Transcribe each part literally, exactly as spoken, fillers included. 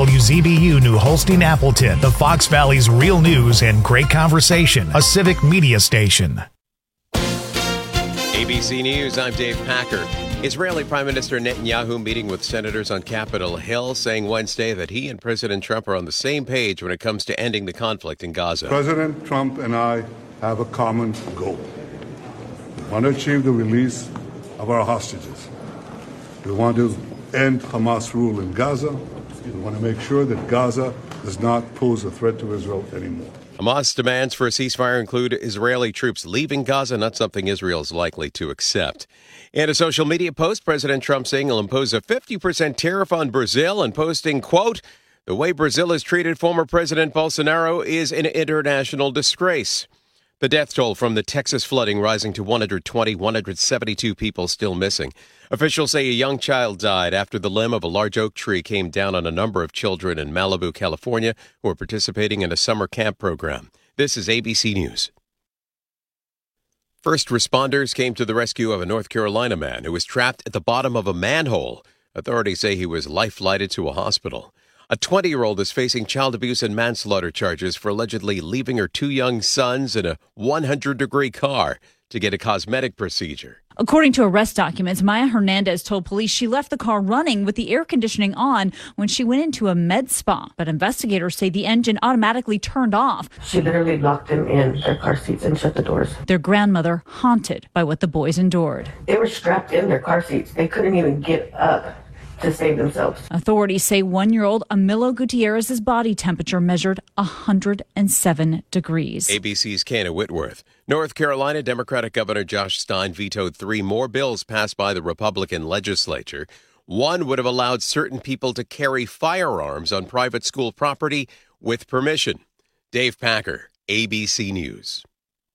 W Z B U New Holstein Appleton, the Fox Valley's real news and great conversation, a civic media station. A B C News, I'm Dave Packer. Israeli Prime Minister Netanyahu meeting with senators on Capitol Hill, saying Wednesday that he and President Trump are on the same page when it comes to ending the conflict in Gaza. President Trump and I have a common goal. We want to achieve the release of our hostages. We want to end Hamas rule in Gaza. We want to make sure that Gaza does not pose a threat to Israel anymore. Hamas demands for a ceasefire include Israeli troops leaving Gaza, not something Israel is likely to accept. In a social media post, President Trump saying he'll impose a fifty percent tariff on Brazil and posting, quote, "The way Brazil has treated former President Bolsonaro is an international disgrace." The death toll from the Texas flooding rising to one hundred twenty, one hundred seventy-two people still missing. Officials say a young child died after the limb of a large oak tree came down on a number of children in Malibu, California, who were participating in a summer camp program. This is A B C News. First responders came to the rescue of a North Carolina man who was trapped at the bottom of a manhole. Authorities say he was life-flighted to a hospital. A twenty-year-old is facing child abuse and manslaughter charges for allegedly leaving her two young sons in a one hundred degree car to get a cosmetic procedure. According to arrest documents, Maya Hernandez told police she left the car running with the air conditioning on when she went into a med spa. But investigators say the engine automatically turned off. She literally locked them in their car seats and shut the doors. Their grandmother haunted by what the boys endured. They were strapped in their car seats. They couldn't even get up to save themselves. Authorities say one-year-old Amilo Gutierrez's body temperature measured one hundred seven degrees. A B C's Kana Whitworth. North Carolina Democratic Governor Josh Stein vetoed three more bills passed by the Republican legislature. One would have allowed certain people to carry firearms on private school property with permission. Dave Packer, A B C News.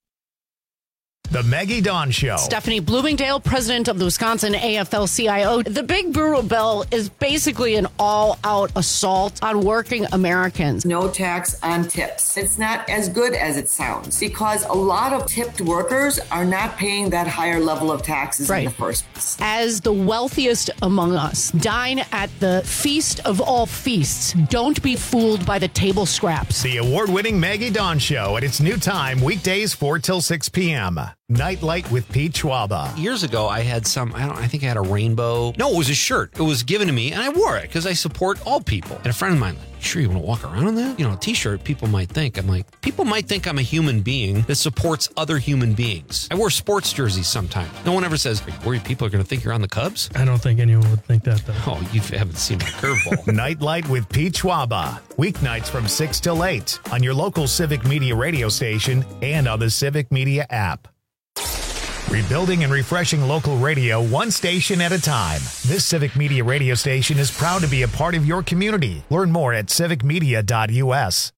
The Maggie Dawn Show. Stephanie Bloomingdale, president of the Wisconsin A F L C I O. The Big Brutal Bill is basically an all-out assault on working Americans. No tax on tips. It's not as good as it sounds because a lot of tipped workers are not paying that higher level of taxes right. in the first place. As the wealthiest among us, dine at the feast of all feasts. Don't be fooled by the table scraps. The award-winning Maggie Dawn Show at its new time, weekdays four till six p.m. Nightlight with Pete Schwaba. Years ago, I had some, I don't I think I had a rainbow. No, it was a shirt. It was given to me, and I wore it because I support all people. And a friend of mine, like, sure you want to walk around in that? You know, a t-shirt, people might think. I'm like, people might think I'm a human being that supports other human beings. I wear sports jerseys sometimes. No one ever says, are you worried people are going to think you're on the Cubs? I don't think anyone would think that, though. Oh, you haven't seen my curveball. Nightlight with Pete Schwaba. Weeknights from six till eight on your local Civic Media radio station and on the Civic Media app. Rebuilding and refreshing local radio one station at a time. This Civic Media radio station is proud to be a part of your community. Learn more at civic media dot u s.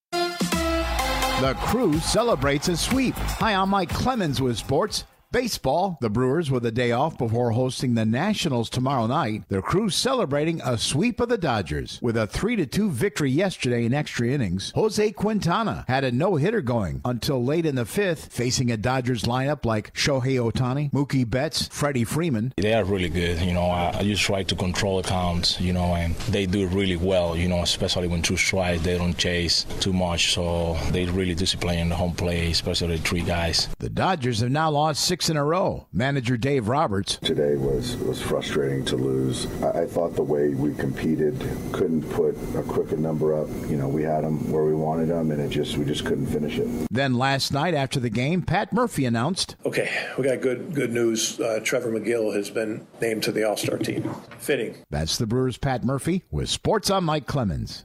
The Crew celebrates a sweep. Hi, I'm Mike Clemens with sports. Baseball, the Brewers with a day off before hosting the Nationals tomorrow night. The Crew's celebrating a sweep of the Dodgers. With a three to two victory yesterday in extra innings, Jose Quintana had a no-hitter going until late in the fifth, facing a Dodgers lineup like Shohei Ohtani, Mookie Betts, Freddie Freeman. They are really good. You know, I, I just try to control the counts, you know, and they do really well, you know, especially when two strikes, they don't chase too much, so they really discipline the home play, especially the three guys. The Dodgers have now lost six in a row. Manager Dave Roberts. Today was, was frustrating to lose. I, I thought the way we competed, couldn't put a quicker number up. You know, we had them where we wanted them, and it just we just couldn't finish it. Then last night after the game, Pat Murphy announced, okay, we got good good news. Uh, Trevor McGill has been named to the All-Star team. Fitting. That's the Brewers' Pat Murphy with Sports on Mike Clemens.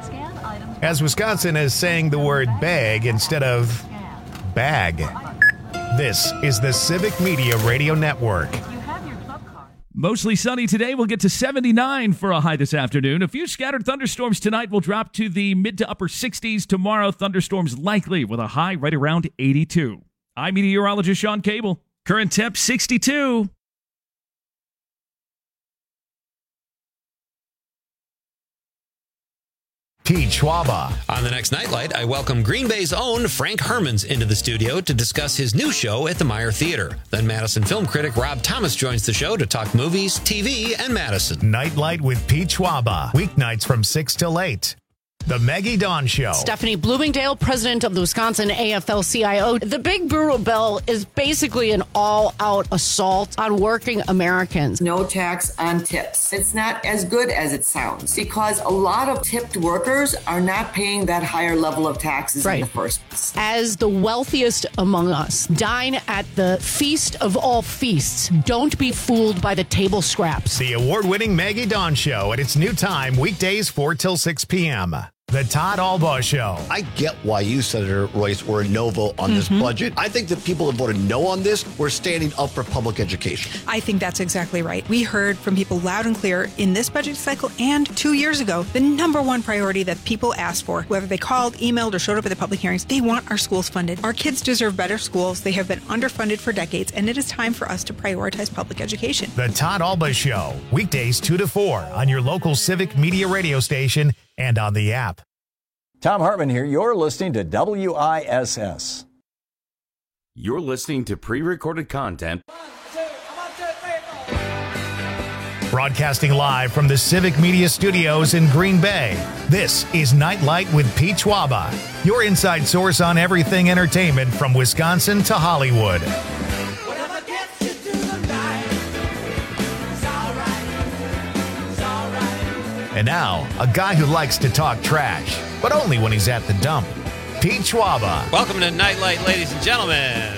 As Wisconsin is saying the word bag instead of bag. This is the Civic Media Radio Network. Mostly sunny today. We'll get to seventy-nine for a high this afternoon. A few scattered thunderstorms tonight will drop to the mid to upper sixties. Tomorrow, thunderstorms likely with a high right around eighty-two. I'm meteorologist Sean Cable. Current temp sixty-two. Pete Schwaba. On the next Nightlight, I welcome Green Bay's own Frank Hermans into the studio to discuss his new show at the Meyer Theater. Then Madison film critic Rob Thomas joins the show to talk movies, T V, and Madison. Nightlight with Pete Schwaba. Weeknights from six till eight. The Maggie Dawn Show. Stephanie Bloomingdale, president of the Wisconsin A F L C I O. The Big Burro Bill is basically an all-out assault on working Americans. No tax on tips. It's not as good as it sounds because a lot of tipped workers are not paying that higher level of taxes Right. in the first place. As the wealthiest among us, dine at the feast of all feasts. Don't be fooled by the table scraps. The award-winning Maggie Dawn Show at its new time, weekdays four till six p.m. The Todd Albaugh Show. I get why you, Senator Royce, were a no vote on this Mhm. budget. I think the people that voted no on this were standing up for public education. I think that's exactly right. We heard from people loud and clear in this budget cycle and two years ago, the number one priority that people asked for, whether they called, emailed, or showed up at the public hearings, they want our schools funded. Our kids deserve better schools. They have been underfunded for decades, and it is time for us to prioritize public education. The Todd Albaugh Show. Weekdays two to four on your local Civic Media radio station and on the app. Tom Hartman here. You're listening to W I S S. You're listening to pre-recorded content. Broadcasting live from the Civic Media Studios in Green Bay, this is Nightlight with Pete Schwaba, your inside source on everything entertainment from Wisconsin to Hollywood. And now, a guy who likes to talk trash, but only when he's at the dump, Pete Schwaba. Welcome to Nightlight, ladies and gentlemen.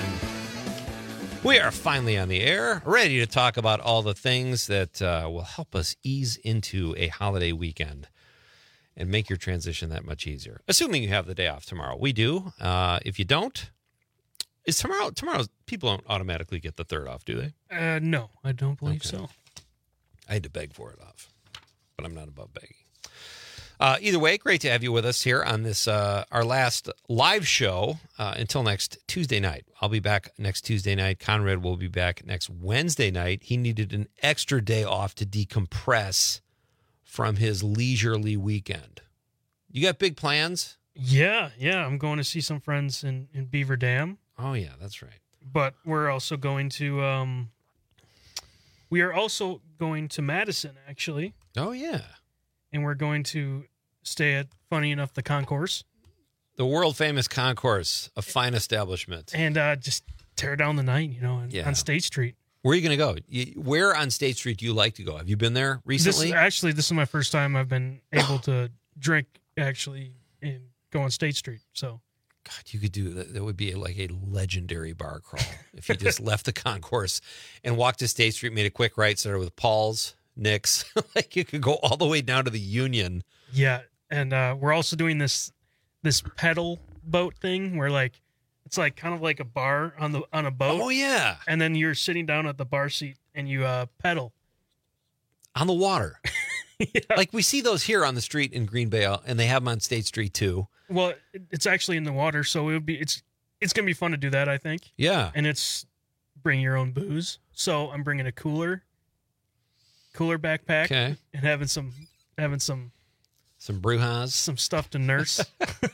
We are finally on the air, ready to talk about all the things that uh, will help us ease into a holiday weekend and make your transition that much easier. Assuming you have the day off tomorrow. We do. Uh, if you don't, is tomorrow, tomorrow, people don't automatically get the third off, do they? Uh, no, I don't believe Okay. so. I had to beg for it off, but I'm not above begging. Uh, either way, great to have you with us here on this, uh, our last live show uh, until next Tuesday night. I'll be back next Tuesday night. Conrad will be back next Wednesday night. He needed an extra day off to decompress from his leisurely weekend. You got big plans? Yeah, yeah. I'm going to see some friends in, in Beaver Dam. Oh, yeah, that's right. But we're also going to, um, we are also going to Madison, actually. Oh, yeah. And we're going to stay at, funny enough, the Concourse. The world-famous Concourse, a fine establishment. And uh, just tear down the night, you know, on, Yeah. on State Street. Where are you going to go? You, where on State Street do you like to go? Have you been there recently? This, actually, this is my first time I've been able to drink, actually, and go on State Street. So, God, you could do that. That would be like a legendary bar crawl if you just left the Concourse and walked to State Street, made a quick right, started with Paul's, Nick's. Like you could go all the way down to the Union. yeah. And uh, we're also doing this this pedal boat thing where, like, it's like kind of like a bar on the on a boat. Oh, yeah. And then you're sitting down at the bar seat and you uh, pedal. On the water. Like we see those here on the street in Green Bay, and they have them on State Street too. Well, it- it's actually in the water, so it would be it's it's gonna be fun to do that, I think. Yeah. And it's bring your own booze. So I'm bringing a cooler, cooler backpack, Okay. and having some having some Some Brujas. some stuff to nurse.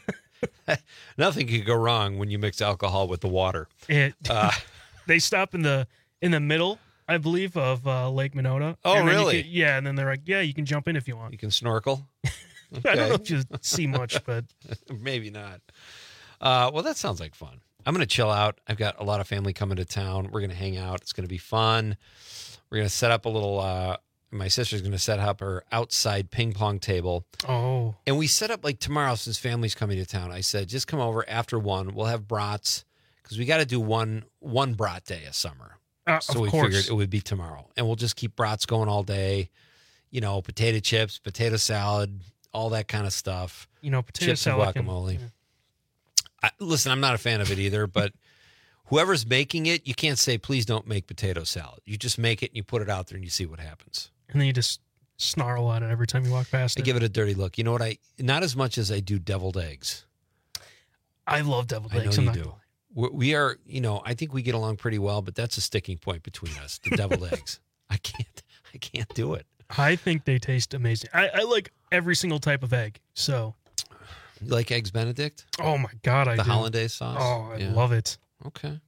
Nothing could go wrong when you mix alcohol with the water. It Uh, they stop in the in the middle, I believe, of uh, Lake Minota. Oh, And then you really? can- yeah, and then they're like, yeah, you can jump in if you want. You can snorkel. I don't know if you see much, but Maybe not. Uh, well, that sounds like fun. I'm going to chill out. I've got a lot of family coming to town. We're going to hang out. It's going to be fun. We're going to set up a little, uh, my sister's going to set up her outside ping pong table. oh, And we set up like tomorrow since family's coming to town. I said, just come over after one. We'll have brats because we got to do one one brat day a summer. Uh, so of we course. figured it would be tomorrow. And we'll just keep brats going all day. You know, potato chips, potato salad, all that kind of stuff. you know, potato Chips and salad. can- guacamole. yeah. I, listen, I'm not a fan of it either, but whoever's making it, you can't say, please don't make potato salad. You just make it and you put it out there and you see what happens. And then you just snarl at it every time you walk past I it. give it a dirty look. You know what? I Not as much as I do deviled eggs. I love deviled I know eggs. I'm you not do. gonna lie. We we are, you know, I think we get along pretty well, but that's a sticking point between us, the deviled eggs. I can't, I can't do it. I think they taste amazing. I, I like every single type of egg. So You like Eggs Benedict? Oh my God, I the do. hollandaise sauce. Oh, I Yeah. love it. Okay.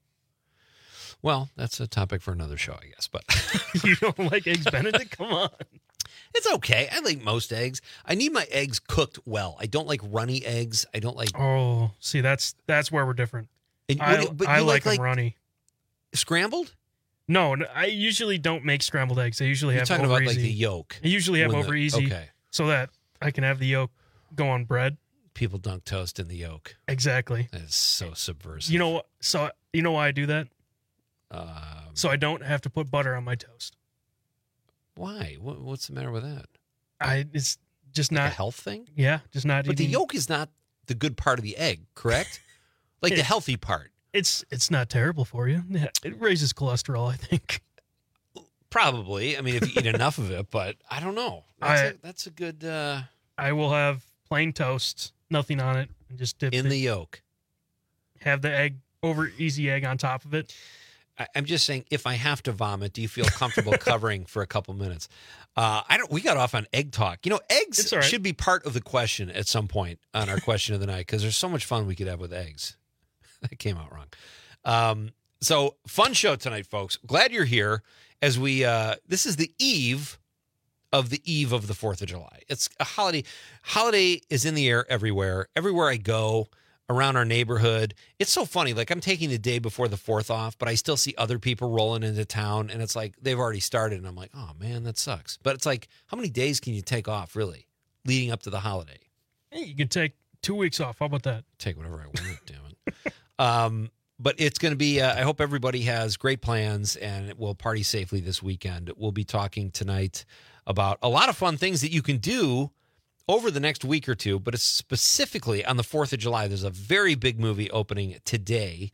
Well, that's a topic for another show, I guess. But You don't like Eggs Benedict? Come on. it's okay. I like most eggs. I need my eggs cooked well. I don't like runny eggs. I don't like Oh, see, that's that's where we're different. And I, what- but I you like, like, them like- runny. scrambled. No, no, I usually don't make scrambled eggs. I usually You're have talking over about easy. like the yolk. I usually have when over the- easy, Okay. so that I can have the yolk go on bread. People dunk toast in the yolk. Exactly. That is so subversive. You know what? So you know why I do that? Um, So I don't have to put butter on my toast. why? What, what's the matter with that? I it's just Like not a health thing. Yeah, just not. But the eating- yolk is not the good part of the egg, correct? Like the It- healthy part. It's it's not terrible for you. Yeah, it raises cholesterol, I think. Probably. I mean, if you eat enough of it, but I don't know. That's, I- a, that's a good uh, I will have plain toast, nothing on it, and just dip in it- the yolk. have the egg over easy egg on top of it. I, I'm just saying, if I have to vomit, do you feel comfortable covering for a couple minutes? Uh, I don't. We got off on egg talk. You know, eggs It's all right. should be part of the question at some point on our question of the night because there's so much fun we could have with eggs. That came out wrong. Um, so fun show tonight, folks. Glad you're here. As we, uh, this is the eve of the eve of the Fourth of July. It's a holiday. Holiday is in the air everywhere. Everywhere I go around our neighborhood, it's so funny. Like I'm taking the day before the Fourth off, but I still see other people rolling into town, and it's like they've already started, and I'm like, oh man, that sucks. But it's like, how many days can you take off really leading up to the holiday? Hey, you could take two weeks off. How about that? Take whatever I want, damn it. Um, but it's going to be, uh, I hope everybody has great plans and will party safely this weekend. We'll be talking tonight about a lot of fun things that you can do over the next week or two, but it's specifically on the fourth of July. There's a very big movie opening today.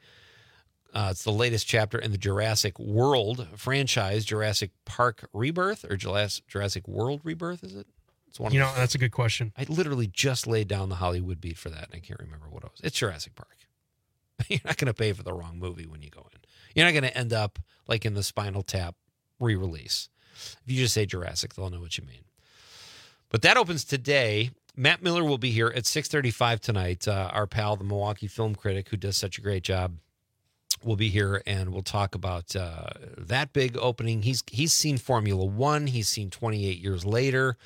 Uh, it's the latest chapter in the Jurassic World franchise, Jurassic Park Rebirth or Jurassic Jurassic World Rebirth, is it? It's one You of know, the- that's a good question. I literally just laid down the Hollywood beat for that, and I can't remember what it was. It's Jurassic Park. You're not going to pay for the wrong movie when you go in. You're not going to end up like in the Spinal Tap re-release. If you just say Jurassic, they'll know what you mean. But that opens today. Matt Miller will be here at six thirty-five tonight. Uh, our pal, the Milwaukee film critic, who does such a great job, will be here, and we'll talk about uh, that big opening. He's he's seen Formula One. He's seen twenty-eight Years Later.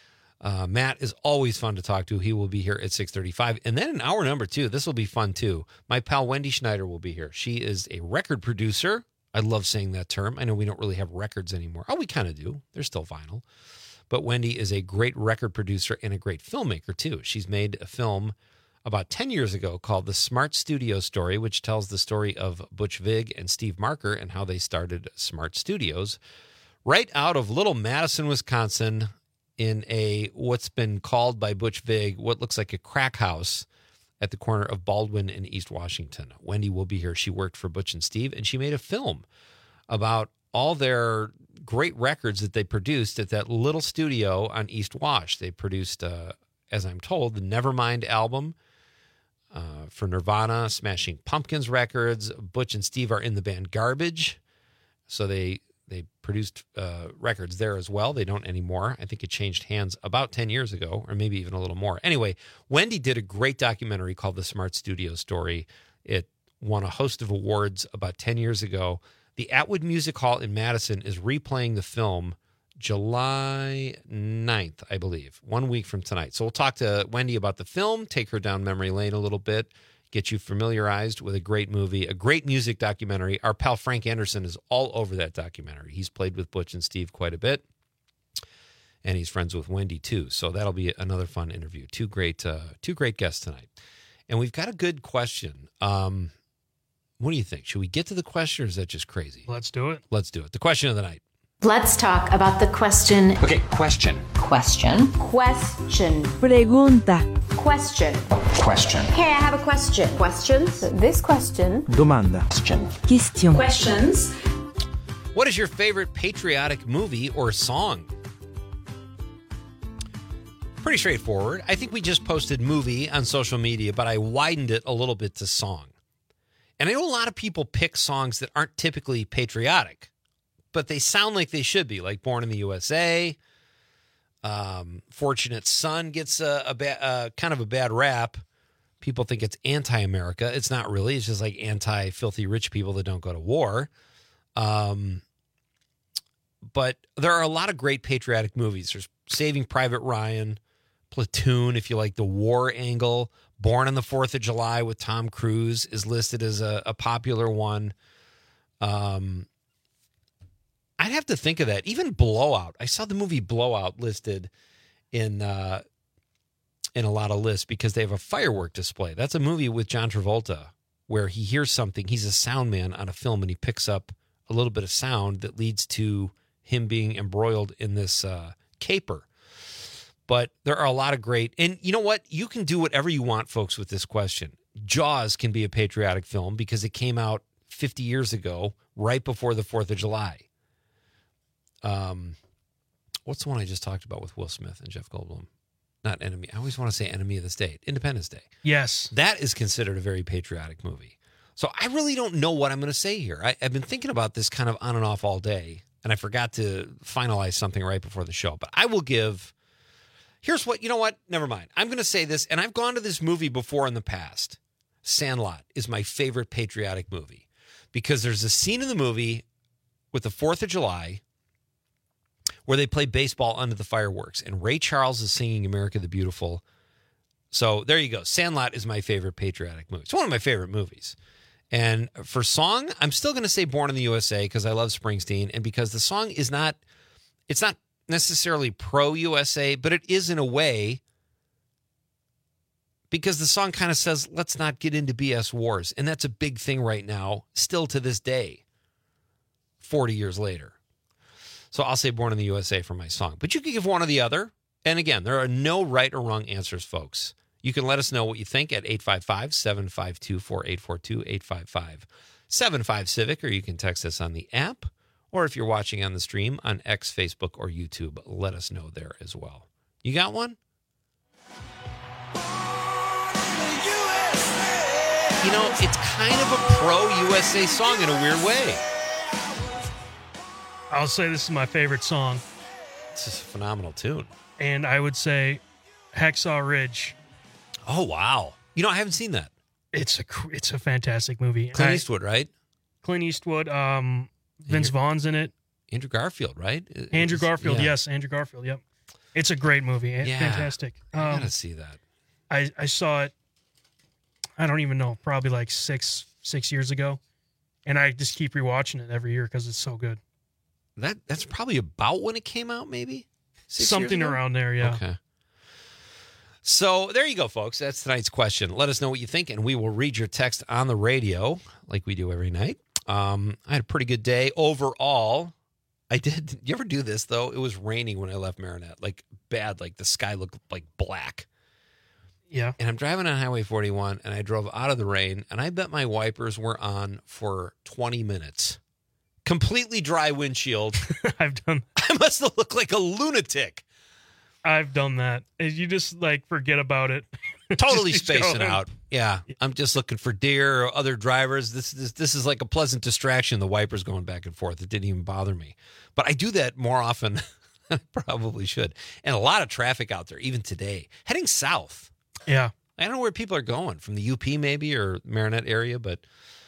Uh, Matt is always fun to talk to. He will be here at six thirty-five. And then in hour number two, this will be fun too. My pal Wendy Schneider will be here. She is a record producer. I love saying that term. I know we don't really have records anymore. Oh, we kind of do. They're still vinyl. But Wendy is a great record producer and a great filmmaker too. She's made a film about ten years ago called The Smart Studio Story, which tells the story of Butch Vig and Steve Marker and how they started Smart Studios right out of Little Madison, Wisconsin, in a what's been called by Butch Vig what looks like a crack house at the corner of Baldwin and East Washington. Wendy will be here. She worked for Butch and Steve, and she made a film about all their great records that they produced at that little studio on East Wash. They produced, uh, as I'm told, the Nevermind album uh, for Nirvana, Smashing Pumpkins records. Butch and Steve are in the band Garbage, so they they produced uh, records there as well. They don't anymore. I think it changed hands about ten years ago, or maybe even a little more. Anyway, Wendy did a great documentary called The Smart Studio Story. It won a host of awards about ten years ago. The Atwood Music Hall in Madison is replaying the film July ninth, I believe, one week from tonight. So we'll talk to Wendy about the film, take her down memory lane a little bit, get you familiarized with a great movie, a great music documentary. Our pal Frank Anderson is all over that documentary. He's played with Butch and Steve quite a bit, and he's friends with Wendy too. So that'll be another fun interview. Two great, uh, two great guests tonight, and we've got a good question. Um, what do you think? Should we get to the question, or is that just crazy? Let's do it. Let's do it. The question of the night. Let's talk about the question. Okay, question. Question. Question. Pregunta. Question. Question. Hey, I have a question. Questions? This question. Domanda. Question. Question. Questions. What is your favorite patriotic movie or song? Pretty straightforward. I think we just posted movie on social media, but I widened it a little bit to song. And I know a lot of people pick songs that aren't typically patriotic, but they sound like they should be, like Born in the U S A, Um, Fortunate Son gets a, a ba- uh, kind of a bad rap. People think it's anti-America. It's not really. It's just like anti-filthy rich people that don't go to war. Um, but there are a lot of great patriotic movies. There's Saving Private Ryan, Platoon, if you like the war angle. Born on the fourth of July with Tom Cruise is listed as a, a popular one. Um, I'd have to think of that. Even Blowout. I saw the movie Blowout listed in uh, in a lot of lists because they have a firework display. That's a movie with John Travolta where he hears something. He's a sound man on a film, and he picks up a little bit of sound that leads to him being embroiled in this uh, caper. But there are a lot of great, and you know what? You can do whatever you want, folks, with this question. Jaws can be a patriotic film because it came out fifty years ago, right before the fourth of July. Um, what's the one I just talked about with Will Smith and Jeff Goldblum? Not Enemy. I always want to say Enemy of the State. Independence Day. Yes. That is considered a very patriotic movie. So I really don't know what I'm going to say here. I, I've been thinking about this kind of on and off all day, and I forgot to finalize something right before the show. But I will give... Here's what, you know what? Never mind. I'm going to say this, and I've gone to this movie before in the past. Sandlot is my favorite patriotic movie because there's a scene in the movie with the fourth of July where they play baseball under the fireworks, and Ray Charles is singing America the Beautiful. So there you go. Sandlot is my favorite patriotic movie. It's one of my favorite movies. And for song, I'm still going to say Born in the U S A because I love Springsteen, and because the song is not, it's not necessarily pro-U S A, but it is in a way because the song kind of says, let's not get into B S wars. And that's a big thing right now, still to this day, forty years later. So I'll say Born in the U S A for my song. But you can give one or the other. And again, there are no right or wrong answers, folks. You can let us know what you think at eight five five, seven five two, four eight four two, eight five five, seven five Civic, or you can text us on the app. Or if you're watching on the stream on X, Facebook, or YouTube, let us know there as well. You got one? You know, it's kind of a pro-U S A song in a weird way. I'll say this is my favorite song. This is a phenomenal tune. And I would say Hacksaw Ridge. Oh, wow. You know, I haven't seen that. It's a it's a fantastic movie. Clint I, Eastwood, right? Clint Eastwood, um, Vince Andrew, Vaughn's in it. Andrew Garfield, right? Andrew Garfield, yeah. yes, Andrew Garfield, yep. It's a great movie. Yeah, fantastic. Um, I gotta see that. I, I saw it, I don't even know, probably like six six years ago. And I just keep rewatching it every year because it's so good. That That's probably about when it came out, maybe? Six Something around there, yeah. Okay. So there you go, folks. That's tonight's question. Let us know what you think, and we will read your text on the radio like we do every night. Um, I had a pretty good day overall. I did. Did you ever do this, though? It was raining when I left Marinette. Like, bad. Like, the sky looked like black. Yeah. And I'm driving on Highway forty-one, and I drove out of the rain, and I bet my wipers were on for twenty minutes. Completely dry windshield. I've done I must have looked like a lunatic. I've done that. You just, like, forget about it. Totally Just spacing going. out. Yeah. I'm just looking for deer or other drivers. This, this this is like a pleasant distraction, the wipers going back and forth. It didn't even bother me. But I do that more often than I probably should. And a lot of traffic out there, even today. Heading south. Yeah. I don't know where people are going, from the U P maybe or Marinette area. But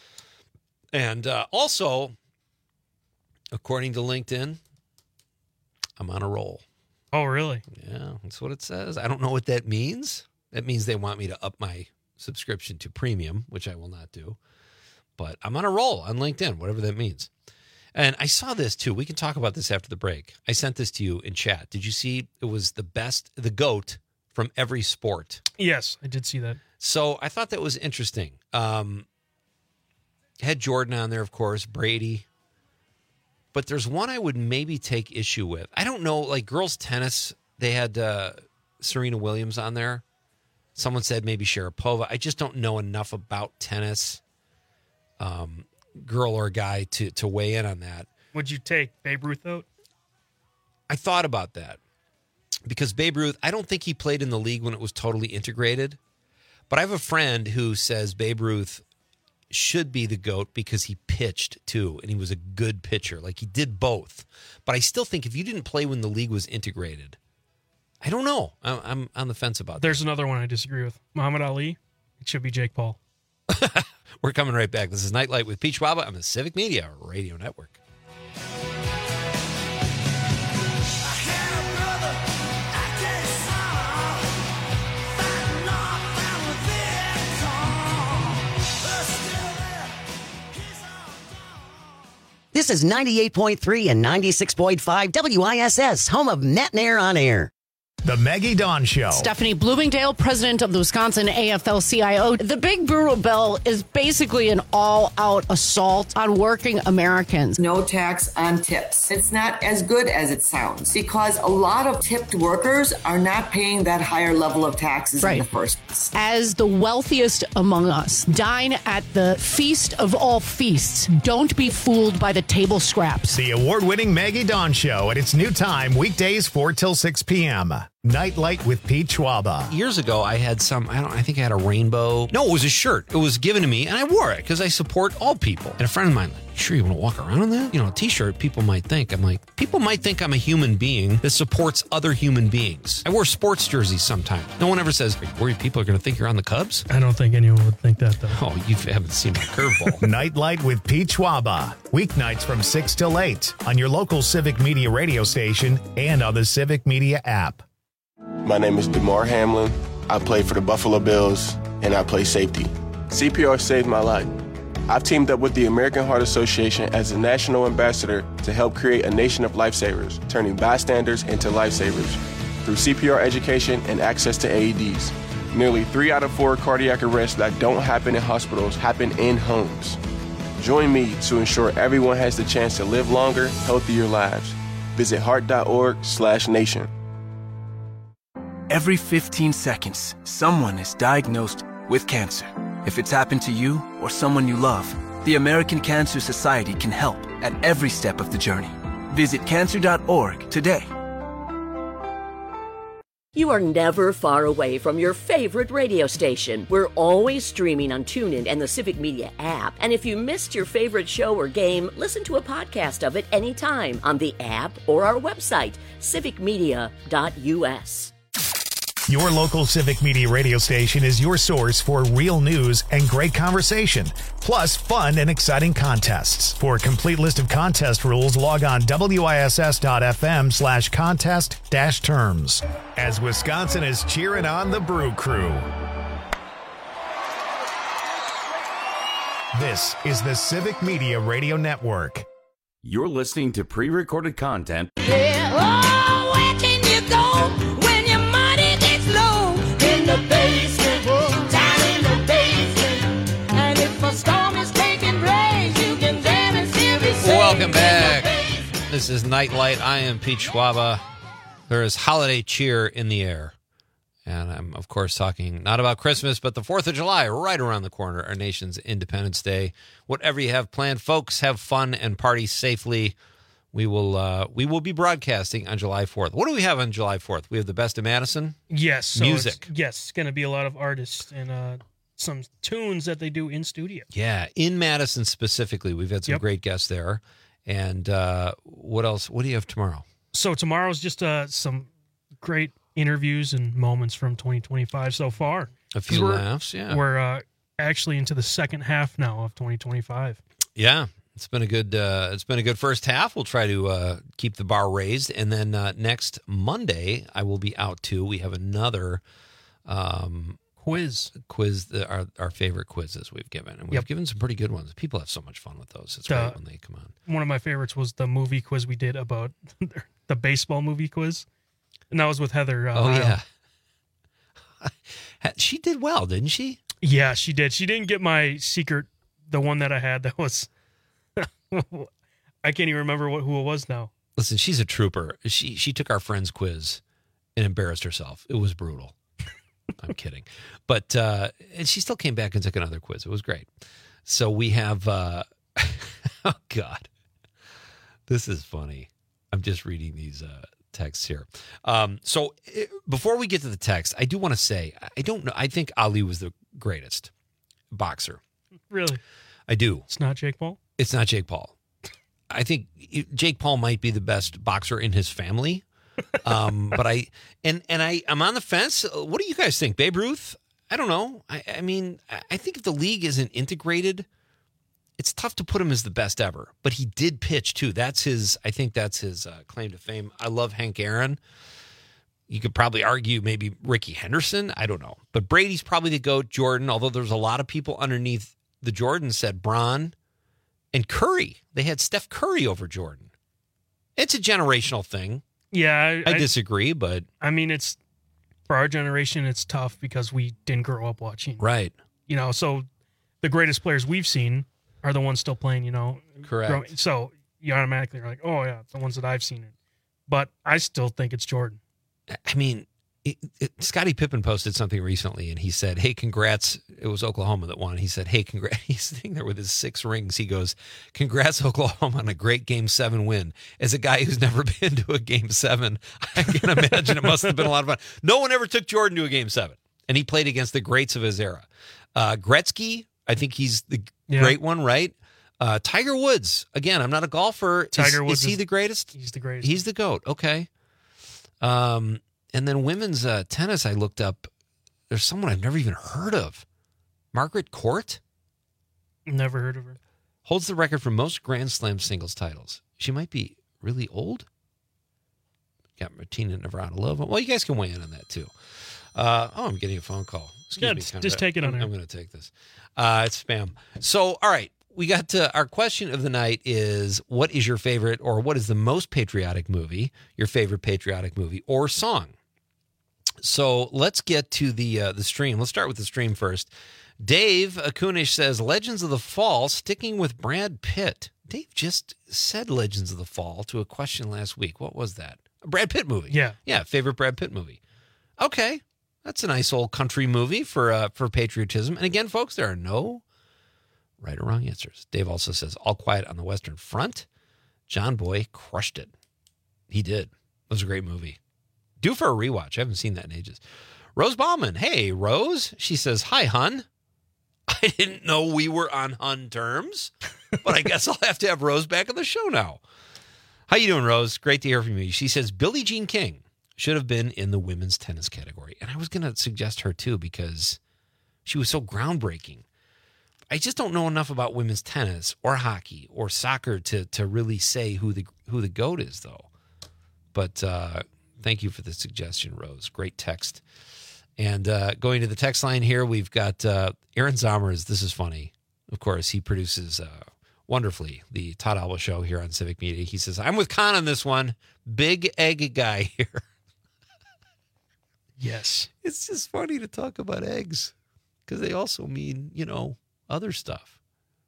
And uh, also, according to LinkedIn, I'm on a roll. Oh, really? Yeah, that's what it says. I don't know what that means. That means they want me to up my subscription to premium, which I will not do. But I'm on a roll on LinkedIn, whatever that means. And I saw this too. We can talk about this after the break. I sent this to you in chat. Did you see it was the best, the GOAT from every sport? Yes, I did see that. So I thought that was interesting. Um, had Jordan on there, of course, Brady. But there's one I would maybe take issue with. I don't know, like girls tennis, they had uh, Serena Williams on there. Someone said maybe Sharapova. I just don't know enough about tennis, um, girl or guy, to, to weigh in on that. Would you take Babe Ruth out? I thought about that. Because Babe Ruth, I don't think he played in the league when it was totally integrated. But I have a friend who says Babe Ruth should be the GOAT because he pitched too, and he was a good pitcher. Like, he did both. But I still think if you didn't play when the league was integrated, I don't know. I'm, I'm on the fence about that. There's another one I disagree with. Muhammad Ali. It should be Jake Paul. We're coming right back. This is Nightlight with Pete Schwaba on the Civic Media Radio Network. This is ninety-eight point three and ninety-six point five W I S S, home of Matt Nair on Air. The Maggie Dawn Show. Stephanie Bloomingdale, president of the Wisconsin A F L C I O. The Big Brutal Bill is basically an all-out assault on working Americans. No tax on tips. It's not as good as it sounds because a lot of tipped workers are not paying that higher level of taxes Right. in the first place. As the wealthiest among us, dine at the feast of all feasts. Don't be fooled by the table scraps. The award-winning Maggie Dawn Show at its new time, weekdays four till six p.m. Nightlight with Pete Schwaba. Years ago, I had some, I don't I think I had a rainbow. No, it was a shirt. It was given to me, and I wore it because I support all people. And a friend of mine, like, sure you want to walk around in that? You know, a t-shirt, people might think. I'm like, people might think I'm a human being that supports other human beings. I wear sports jerseys sometimes. No one ever says, are you worried people are going to think you're on the Cubs? I don't think anyone would think that, though. Oh, you haven't seen my curveball. Nightlight with Pete Schwaba. Weeknights from six till eight on your local Civic Media radio station and on the Civic Media app. My name is DeMar Hamlin. I play for the Buffalo Bills, and I play safety. C P R saved my life. I've teamed up with the American Heart Association as a national ambassador to help create a nation of lifesavers, turning bystanders into lifesavers through C P R education and access to A E Ds. Nearly three out of four cardiac arrests that don't happen in hospitals happen in homes. Join me to ensure everyone has the chance to live longer, healthier lives. Visit heart.org slash nation. Every fifteen seconds, someone is diagnosed with cancer. If it's happened to you or someone you love, the American Cancer Society can help at every step of the journey. Visit cancer dot org today. You are never far away from your favorite radio station. We're always streaming on TuneIn and the Civic Media app. And if you missed your favorite show or game, listen to a podcast of it anytime on the app or our website, civic media dot u s. Your local Civic Media radio station is your source for real news and great conversation, plus fun and exciting contests. For a complete list of contest rules, log on W I S S dot F M slash contest dash terms. As Wisconsin is cheering on the Brew Crew. This is the Civic Media Radio Network. You're listening to pre-recorded content. Yeah, oh, where can you go when your money gets low? In the basement, down in the basement. And if a storm is taking place, you can jam and still be safe. Welcome back. This is Nightlight. I am Pete Schwaba. There is holiday cheer in the air. And I'm, of course, talking not about Christmas, but the fourth of July, right around the corner, our nation's Independence Day. Whatever you have planned, folks, have fun and party safely. We will uh, we will be broadcasting on July fourth. What do we have on July fourth? We have the Best of Madison? Yes. So Music. It's, yes, it's going to be a lot of artists and uh, some tunes that they do in studio. Yeah, in Madison specifically. We've had some Yep. great guests there. And uh, what else? What do you have tomorrow? So tomorrow's just uh, some great interviews and moments from twenty twenty-five so far. A few we're, laughs, yeah. We're uh, actually into the second half now of twenty twenty-five. Yeah, it's been a good uh, it's been a good first half. We'll try to uh, keep the bar raised, and then uh, next Monday I will be out too. We have another um, quiz, quiz the, our our favorite quizzes we've given, and we've Yep. given some pretty good ones. People have so much fun with those. It's Uh, great when they come on. One of my favorites was the movie quiz we did about the baseball movie quiz, and that was with Heather. Uh, Oh Heil. yeah, she did well, didn't she? Yeah, she did. She didn't get my secret, the one that I had that was, I can't even remember what who it was now. Listen, she's a trooper. She she took our friend's quiz and embarrassed herself. It was brutal. I'm kidding. But uh, and she still came back and took another quiz. It was great. So we have, uh, oh, God. This is funny. I'm just reading these uh, texts here. Um, so it, before we get to the text, I do want to say, I don't know. I think Ali was the greatest boxer. Really? I do. It's not Jake Paul? It's not Jake Paul. I think Jake Paul might be the best boxer in his family, Um, but I and and I I'm on the fence. What do you guys think, Babe Ruth? I don't know. I, I mean, I think if the league isn't integrated, it's tough to put him as the best ever. But he did pitch too. That's his. I think that's his uh, claim to fame. I love Hank Aaron. You could probably argue maybe Ricky Henderson. I don't know. But Brady's probably the GOAT. Jordan, although there's a lot of people underneath the Jordan said Bron and Curry. They had Steph Curry over Jordan. It's a generational thing. Yeah. I, I disagree, but. I mean, it's for our generation, it's tough because we didn't grow up watching. Right. You know, so the greatest players we've seen are the ones still playing, you know. Correct. Growing, so you automatically are like, oh, yeah, the ones that I've seen it. But I still think it's Jordan. I mean, it, it, Scottie Pippen posted something recently, and he said, hey, congrats. It was Oklahoma that won. He said, hey, congrats. He's sitting there with his six rings. He goes, congrats, Oklahoma, on a great Game seven win. As a guy who's never been to a Game seven, I can imagine it must have been a lot of fun. No one ever took Jordan to a Game seven, and he played against the greats of his era. Uh, Gretzky, I think he's the yeah. great one, right? Uh, Tiger Woods, again, I'm not a golfer. Tiger is, Woods is he the greatest? He's the greatest. He's the GOAT. Okay. Um, and then women's uh, tennis, I looked up. There's someone I've never even heard of. Margaret Court? Never heard of her. Holds the record for most Grand Slam singles titles. She might be really old. Got Martina Navratilova. Well, you guys can weigh in on that too. Uh, oh, I'm getting a phone call. Excuse yeah, me. just, just take it on I'm, there. I'm going to take this. Uh, it's spam. So, all right. We got to our question of the night is, what is your favorite, or what is the most patriotic movie, your favorite patriotic movie or song? So let's get to the uh, the stream. Let's start with the stream first. Dave Akunish says, Legends of the Fall, sticking with Brad Pitt. Dave just said Legends of the Fall to a question last week. What was that? A Brad Pitt movie. Yeah. Yeah, favorite Brad Pitt movie. Okay. That's a nice old country movie for uh, for patriotism. And again, folks, there are no right or wrong answers. Dave also says, All Quiet on the Western Front. John Boy crushed it. He did. It was a great movie. Due for a rewatch. I haven't seen that in ages. Rose Ballman. Hey, Rose. She says, hi, hun. I didn't know we were on hun terms, but I guess I'll have to have Rose back on the show now. How you doing, Rose? Great to hear from you. She says, Billie Jean King should have been in the women's tennis category. And I was going to suggest her, too, because she was so groundbreaking. I just don't know enough about women's tennis or hockey or soccer to to really say who the who the GOAT is, though. But uh, thank you for the suggestion, Rose. Great text. And uh, going to the text line here, we've got uh, Aaron Zomers. This is funny. Of course, he produces uh, wonderfully the Todd Alba Show here on Civic Media. He says, I'm with Con on this one. Big egg guy here. Yes. It's just funny to talk about eggs because they also mean, you know, other stuff.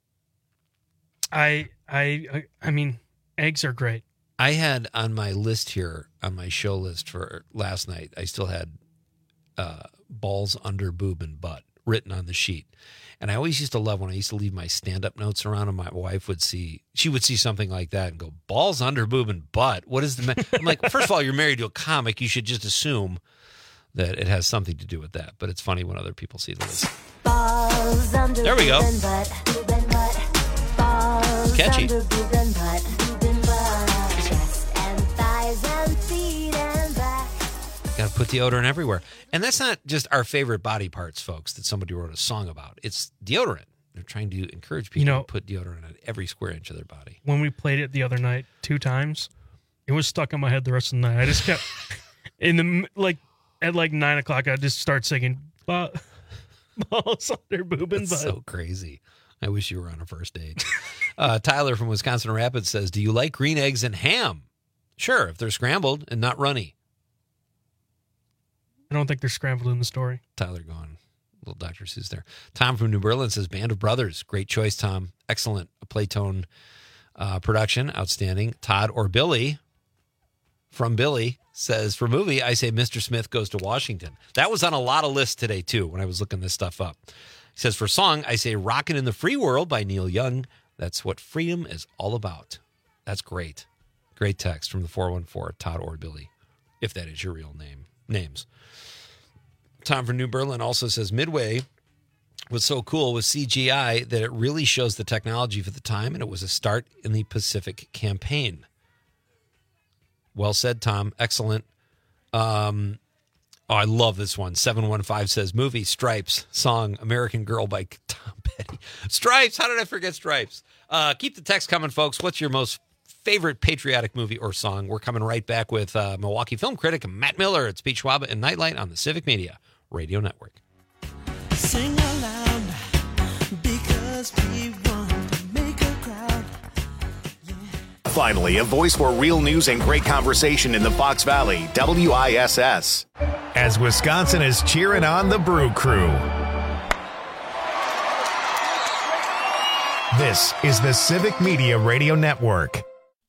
I I I mean, eggs are great. I had on my list here, on my show list for last night, I still had uh, balls under boob and butt written on the sheet. And I always used to love when I used to leave my stand-up notes around and my wife would see, she would see something like that and go, balls under boob and butt? What is the, ma-? I'm like, first of all, you're married to a comic. You should just assume that it has something to do with that. But it's funny when other people see the list. Balls under there we go. Boob and butt, boob and butt. Balls catchy. Under boob and butt, boob and butt. Chest and thighs and feet and back. Got to put deodorant everywhere. And that's not just our favorite body parts, folks, that somebody wrote a song about. It's deodorant. They're trying to encourage people you know, to put deodorant on every square inch of their body. When we played it the other night two times, it was stuck in my head the rest of the night. I just kept, in the, like, at like nine o'clock, I just start singing, balls under boob and butt. That's so crazy. I wish you were on a first date. uh, Tyler from Wisconsin Rapids says, do you like green eggs and ham? Sure, if they're scrambled and not runny. I don't think they're scrambled in the story. Tyler gone. Little Doctor Seuss there. Tom from New Berlin says, Band of Brothers. Great choice, Tom. Excellent. A Playtone uh, production. Outstanding. Todd or Billy from Billy says, for movie, I say Mister Smith Goes to Washington. That was on a lot of lists today, too, when I was looking this stuff up. He says, for song, I say Rockin' in the Free World by Neil Young. That's what freedom is all about. That's great. Great text from the four one four, Todd or Billy, if that is your real name. Names. Tom from New Berlin also says, Midway was so cool with C G I that it really shows the technology for the time, and it was a start in the Pacific Campaign. Well said, Tom. Excellent. Um, oh, I love this one. seven one five says, movie Stripes, song American Girl by Tom Petty. Stripes, how did I forget Stripes? Uh, keep the text coming, folks. What's your most favorite patriotic movie or song? We're coming right back with uh, Milwaukee film critic Matt Miller. It's Pete Schwaba and Nightlight on the Civic Media Radio Network. Sing aloud because we want to make a crowd. Finally, a voice for real news and great conversation in the Fox Valley, W I S S. As Wisconsin is cheering on the Brew Crew. This is the Civic Media Radio Network.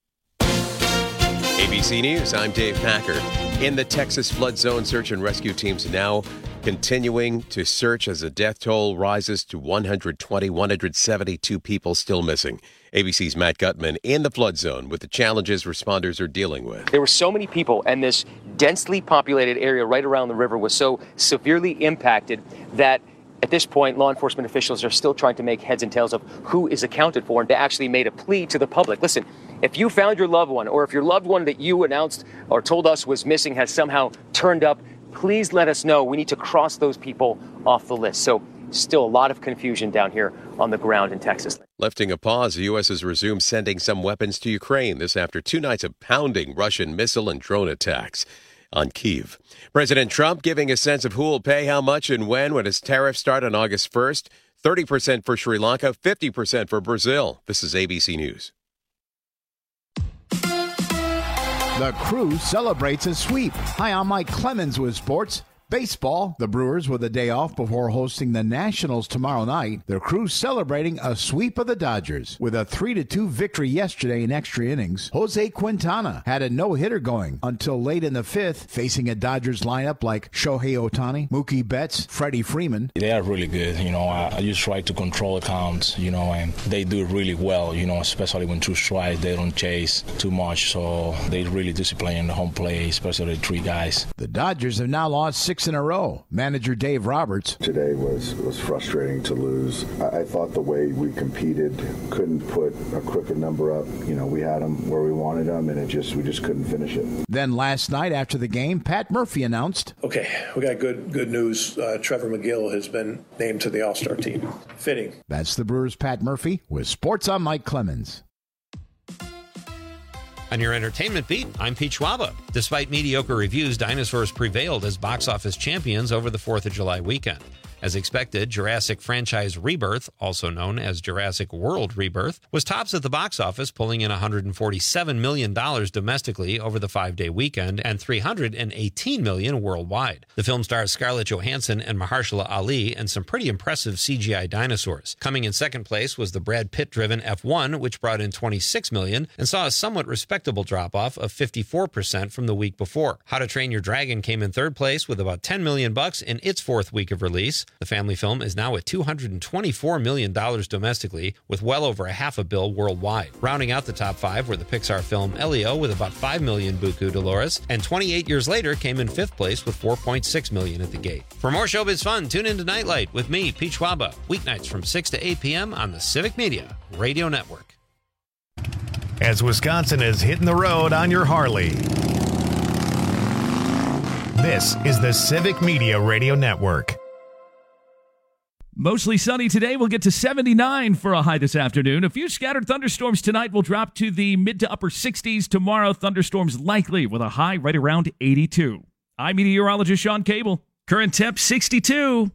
A B C News, I'm Dave Packer. In the Texas flood zone, search and rescue teams now continuing to search as the death toll rises to one hundred twenty, one hundred seventy-two people still missing. A B C's Matt Gutman in the flood zone with the challenges responders are dealing with. There were so many people, and this densely populated area right around the river was so severely impacted that at this point, law enforcement officials are still trying to make heads and tails of who is accounted for, and they actually made a plea to the public. Listen, if you found your loved one, or if your loved one that you announced or told us was missing has somehow turned up, please let us know. We need to cross those people off the list. So still a lot of confusion down here on the ground in Texas. Lifting a pause, the U S has resumed sending some weapons to Ukraine. This after two nights of pounding Russian missile and drone attacks on Kyiv. President Trump giving a sense of who will pay how much and when when his tariffs start on August first. thirty percent for Sri Lanka, fifty percent for Brazil. This is A B C News. The Crew celebrates a sweep. Hi, I'm Mike Clemens with sports. Baseball, the Brewers with a day off before hosting the Nationals tomorrow night. The Crew's celebrating a sweep of the Dodgers. With a three to two victory yesterday in extra innings, Jose Quintana had a no-hitter going until late in the fifth, facing a Dodgers lineup like Shohei Ohtani, Mookie Betts, Freddie Freeman. They are really good. You know, I, I just try to control the counts, you know, and they do really well, you know, especially when two strikes, they don't chase too much. So they really discipline the home play, especially the three guys. The Dodgers have now lost six in a row. Manager Dave Roberts. Today was, was frustrating to lose. I, I thought the way we competed, couldn't put a crooked number up. You know, we had them where we wanted them, and it just we just couldn't finish it. Then last night after the game, Pat Murphy announced, Okay, we got good good news. Uh, Trevor McGill has been named to the All-Star team. Fitting. That's the Brewers' Pat Murphy with Sports on Mike Clemens. On your entertainment beat, I'm Pete Schwaba. Despite mediocre reviews, dinosaurs prevailed as box office champions over the fourth of July weekend. As expected, Jurassic franchise Rebirth, also known as Jurassic World Rebirth, was tops at the box office, pulling in one hundred forty-seven million dollars domestically over the five-day weekend and three hundred eighteen million dollars worldwide. The film stars Scarlett Johansson and Mahershala Ali and some pretty impressive C G I dinosaurs. Coming in second place was the Brad Pitt-driven F one, which brought in twenty-six million dollars and saw a somewhat respectable drop-off of fifty-four percent from the week before. How to Train Your Dragon came in third place with about ten million bucks in its fourth week of release. The family film is now at two hundred twenty-four million dollars domestically, with well over a half a bill worldwide. Rounding out the top five were the Pixar film Elio with about five million dollars Buku Dolores, and twenty-eight years later came in fifth place with four point six million dollars at the gate. For more showbiz fun, tune into Nightlight with me, Pete Schwaba, weeknights from six to eight p.m. on the Civic Media Radio Network. As Wisconsin is hitting the road on your Harley. This is the Civic Media Radio Network. Mostly sunny today. We'll get to seventy-nine for a high this afternoon. A few scattered thunderstorms tonight will drop to the mid to upper sixties. Tomorrow, thunderstorms likely with a high right around eighty-two. I'm meteorologist Sean Cable. Current temp sixty-two.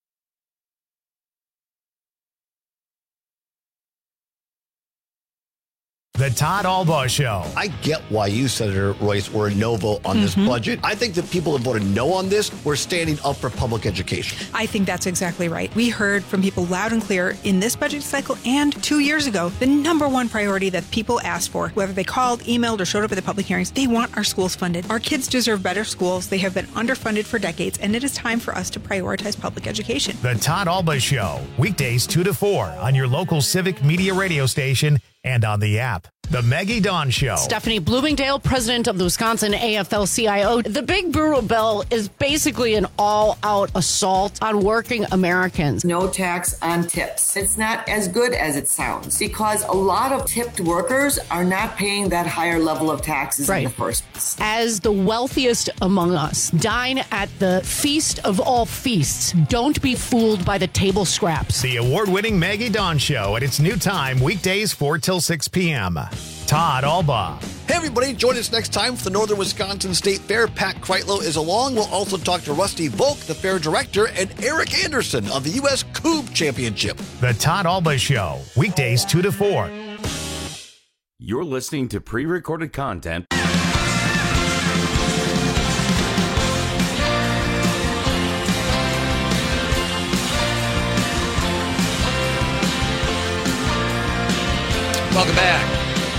The Todd Albaugh Show. I get why you, Senator Royce, were a no vote on this Mhm. budget. I think the people that voted no on this were standing up for public education. I think that's exactly right. We heard from people loud and clear in this budget cycle and two years ago, the number one priority that people asked for, whether they called, emailed, or showed up at the public hearings, they want our schools funded. Our kids deserve better schools. They have been underfunded for decades, and it is time for us to prioritize public education. The Todd Albaugh Show. Weekdays two to four on your local Civic Media radio station and on the app. The Maggie Dawn Show. Stephanie Bloomingdale, president of the Wisconsin A F L C I O. The Big Burro Bill is basically an all-out assault on working Americans. No tax on tips. It's not as good as it sounds because a lot of tipped workers are not paying that higher level of taxes Right. in the first place. As the wealthiest among us, dine at the feast of all feasts. Don't be fooled by the table scraps. The award-winning Maggie Dawn Show at its new time, weekdays four till six p.m. Todd Alba. Hey, everybody, join us next time for the Northern Wisconsin State Fair. Pat Kreitlow is along. We'll also talk to Rusty Volk, the fair director, and Eric Anderson of the U S Coupe Championship. The Todd Alba Show, weekdays two to four. You're listening to pre-recorded content. Welcome back.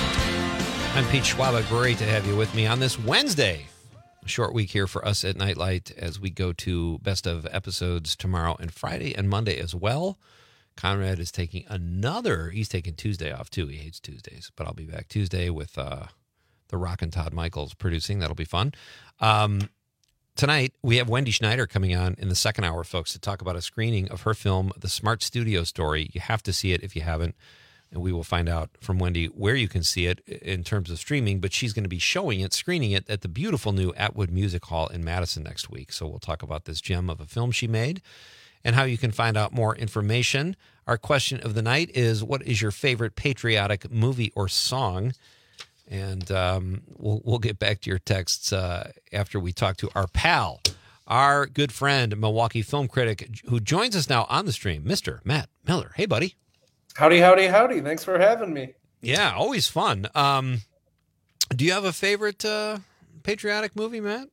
I'm Pete Schwaba. Great to have you with me on this Wednesday. A short week here for us at Nightlight as we go to best of episodes tomorrow and Friday and Monday as well. Conrad is taking another, he's taking Tuesday off too. He hates Tuesdays, but I'll be back Tuesday with uh, the Rockin' Todd Michaels producing. That'll be fun. Um, tonight, we have Wendy Schneider coming on in the second hour, folks, to talk about a screening of her film, The Smart Studio Story. You have to see it if you haven't. And we will find out from Wendy where you can see it in terms of streaming, but she's going to be showing it, screening it at the beautiful new Atwood Music Hall in Madison next week. So we'll talk about this gem of a film she made and how you can find out more information. Our question of the night is, what is your favorite patriotic movie or song? And um, we'll, we'll get back to your texts uh, after we talk to our pal, our good friend, Milwaukee film critic, who joins us now on the stream, Mister Matt Miller. Hey, buddy. Howdy, howdy, howdy. Thanks for having me. Yeah, always fun. Um, do you have a favorite uh, patriotic movie, Matt?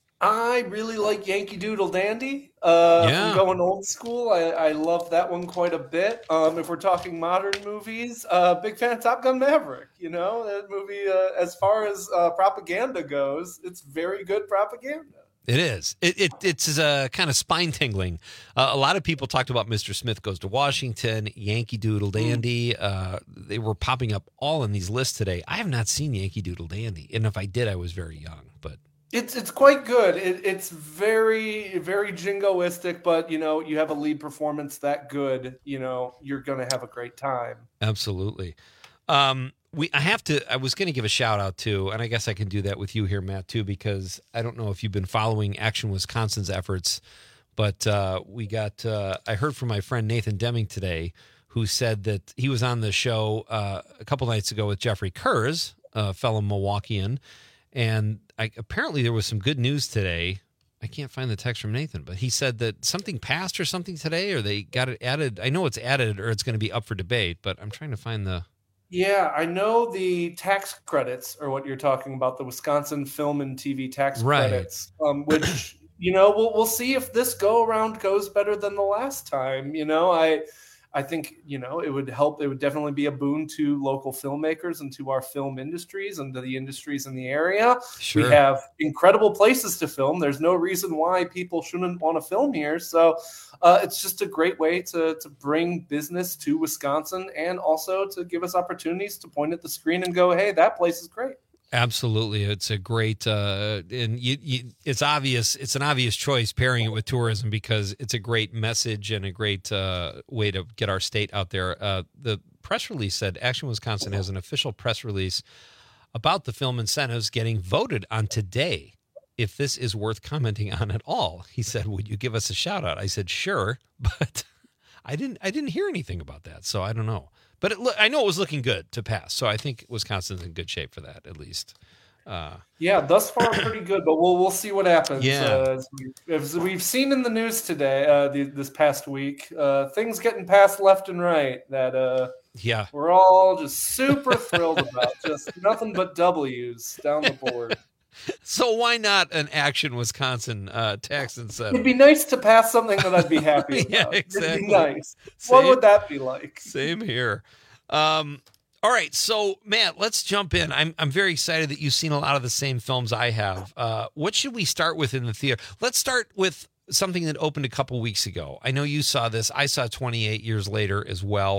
I really like Yankee Doodle Dandy. Uh, Yeah. I'm going old school. I, I love that one quite a bit. Um, if we're talking modern movies, uh, big fan of Top Gun Maverick. You know, that movie, uh, as far as uh, propaganda goes, it's very good propaganda. It is. It, it it's uh, kind of spine tingling. Uh, a lot of people talked about Mister Smith Goes to Washington, Yankee Doodle Dandy. Uh, they were popping up all in these lists today. I have not seen Yankee Doodle Dandy, and if I did, I was very young. But It's it's quite good. It, it's very very jingoistic, but you know, you have a lead performance that good, you know, you're gonna have a great time. absolutely. Um, we I have to. I was going to give a shout out to, and I guess I can do that with you here, Matt, too, because I don't know if you've been following Action Wisconsin's efforts, but uh, we got. Uh, I heard from my friend Nathan Deming today, who said that he was on the show uh, a couple nights ago with Jeffrey Kurz, a fellow Milwaukeean, and I, apparently there was some good news today. I can't find the text from Nathan, but he said that something passed or something today, or they got it added. I know it's added, or it's going to be up for debate, but I'm trying to find the. Yeah, I know the tax credits are what you're talking about, the Wisconsin Film and T V tax Right. credits, um, which, you know, we'll, we'll see if this go around goes better than the last time. You know, I I think, you know, it would help. It would definitely be a boon to local filmmakers and to our film industries and to the industries in the area. Sure. We have incredible places to film. There's no reason why people shouldn't want to film here. So uh, it's just a great way to, to bring business to Wisconsin and also to give us opportunities to point at the screen and go, hey, that place is great. Absolutely, it's a great uh, and you, you, it's obvious. It's an obvious choice pairing it with tourism because it's a great message and a great uh, way to get our state out there. Uh, the press release said Action Wisconsin has an official press release about the film incentives getting voted on today. If this is worth commenting on at all, he said, "Would you give us a shout out?" I said, "Sure," but I didn't. I didn't hear anything about that, so I don't know. But it, I know it was looking good to pass, so I think Wisconsin's in good shape for that, at least. Uh, Yeah, thus far pretty good, but we'll we'll see what happens. Yeah. Uh, as, we, as we've seen in the news today, uh, the, this past week, uh, things getting passed left and right that uh, yeah, we're all just super thrilled about. Just nothing but W's down the board. So why not an Action Wisconsin uh, tax incentive? It'd be nice to pass something that I'd be happy about. Yeah, It'd exactly. be nice. Same- What would that be like? Same here. Um, all right, so Matt, let's jump in. I'm I'm very excited that you've seen a lot of the same films I have. Uh, what should we start with in the theater? Let's start with something that opened a couple weeks ago. I know you saw this. I saw twenty-eight years later as well.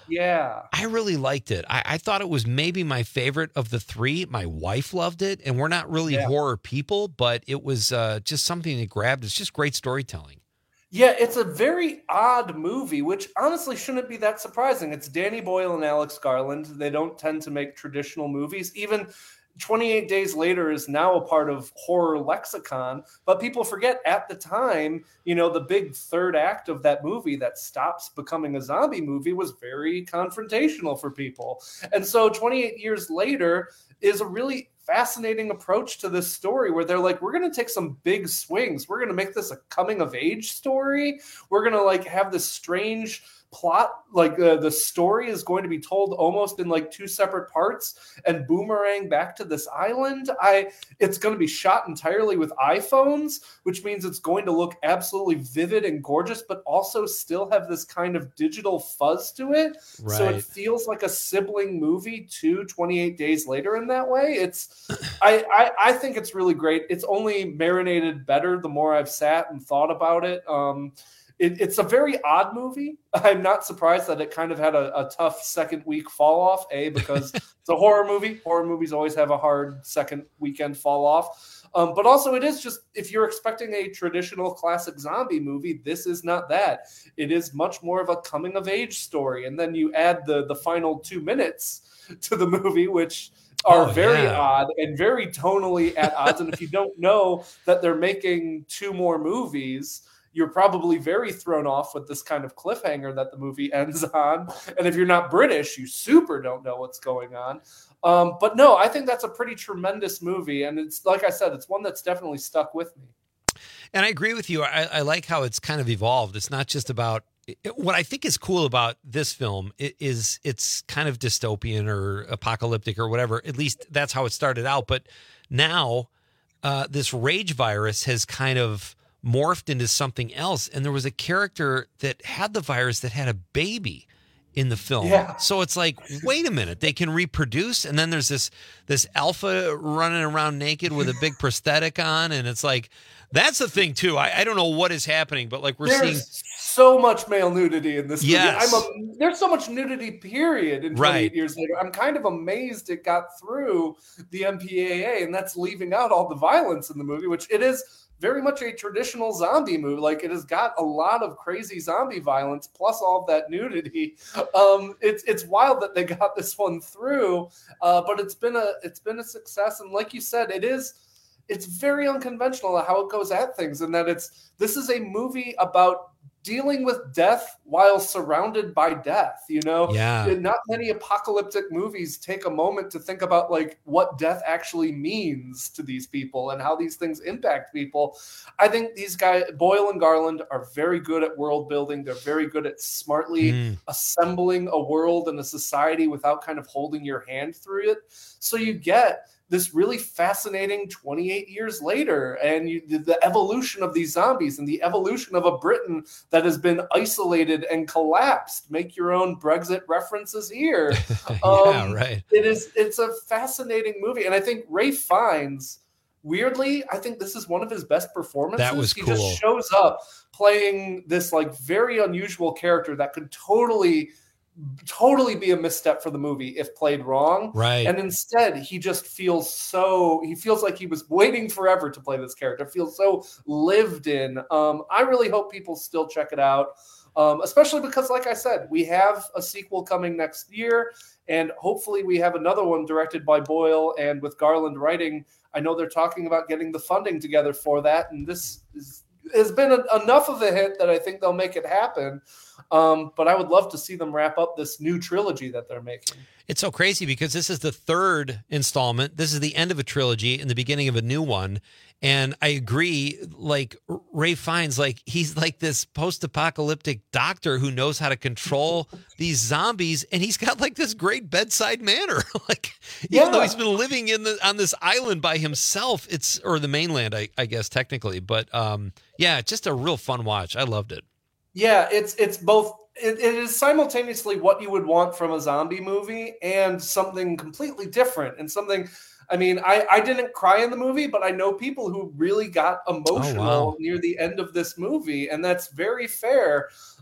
Yeah. I really liked it. I, I thought it was maybe my favorite of the three. My wife loved it, and we're not really Yeah. horror people, but it was uh, just something that grabbed. It's just great storytelling. Yeah, it's a very odd movie, which honestly shouldn't be that surprising. It's Danny Boyle and Alex Garland. They don't tend to make traditional movies. Even twenty-eight Days Later is now a part of horror lexicon, but people forget at the time, you know, the big third act of that movie that stops becoming a zombie movie was very confrontational for people. And so twenty-eight years later is a really fascinating approach to this story where they're like, we're going to take some big swings. We're going to make this a coming of age story. We're going to like have this strange plot, like uh, the story is going to be told almost in like two separate parts and boomerang back to this island. I it's going to be shot entirely with iPhones, which means it's going to look absolutely vivid and gorgeous, but also still have this kind of digital fuzz to it. Right. So it feels like a sibling movie to twenty-eight Days Later in that way. It's I, I I think it's really great. It's only marinated better the more I've sat and thought about it. Um It, it's a very odd movie. I'm not surprised that it kind of had a, a tough second week fall off, A, because it's a horror movie. Horror movies always have a hard second weekend fall off. Um, but also it is just, if you're expecting a traditional classic zombie movie, this is not that. It is much more of a coming of age story. And then you add the, the final two minutes to the movie, which are Oh, very yeah. odd and very tonally at odds. And if you don't know that they're making two more movies, you're probably very thrown off with this kind of cliffhanger that the movie ends on. And if you're not British, you super don't know what's going on. Um, but no, I think that's a pretty tremendous movie. And it's, like I said, it's one that's definitely stuck with me. And I agree with you. I, I like how it's kind of evolved. It's not just about what I think is cool about this film is it's kind of dystopian or apocalyptic or whatever. At least that's how it started out. But now uh, this rage virus has kind of morphed into something else. And there was a character that had the virus that had a baby in the film. Yeah. So it's like, wait a minute, they can reproduce. And then there's this, this alpha running around naked with a big prosthetic on. And it's like, that's the thing too. I, I don't know what is happening, but like we're There's seeing so much male nudity in this movie. Yes. I'm a, there's so much nudity, period, in twenty-eight Right. years later. I'm kind of amazed it got through the M P A A, and that's leaving out all the violence in the movie, which it is very much a traditional zombie movie. Like, it has got a lot of crazy zombie violence plus all of that nudity. Um, it's it's wild that they got this one through, uh, but it's been a it's been a success. And like you said, it is it's very unconventional how it goes at things, and that it's this is a movie about dealing with death while surrounded by death. You know, Yeah. not many apocalyptic movies take a moment to think about like what death actually means to these people and how these things impact people. I think these guys, Boyle and Garland, are very good at world building. They're very good at smartly Mm. assembling a world and a society without kind of holding your hand through it. So you get this really fascinating twenty-eight years later, and you, the evolution of these zombies and the evolution of a Britain that has been isolated and collapsed. Make your own Brexit references here. yeah, Um, right. It is. It's a fascinating movie, and I think Ralph Fiennes, weirdly, I think this is one of his best performances. That was He cool. just shows up playing this like very unusual character that could totally. totally be a misstep for the movie if played wrong. Right. And instead he just feels so he feels like he was waiting forever to play this character. Feels so lived in. Um, I really hope people still check it out. Um, especially because, like I said, we have a sequel coming next year, and hopefully we have another one directed by Boyle and with Garland writing. I know they're talking about getting the funding together for that, and this is, has been a, enough of a hit that I think they'll make it happen. Um, but I would love to see them wrap up this new trilogy that they're making. It's so crazy because this is the third installment. This is the end of a trilogy and the beginning of a new one. And I agree, like Ralph Fiennes, like he's like this post-apocalyptic doctor who knows how to control these zombies, and he's got like this great bedside manner. like even Yeah. though he's been living in the on this island by himself, it's or the mainland, I, I guess technically. But um, yeah, just a real fun watch. I loved it. Yeah, it's it's both. It, it is simultaneously what you would want from a zombie movie and something completely different and something. I mean, I, I didn't cry in the movie, but I know people who really got emotional Oh, wow. near the end of this movie, and that's very fair.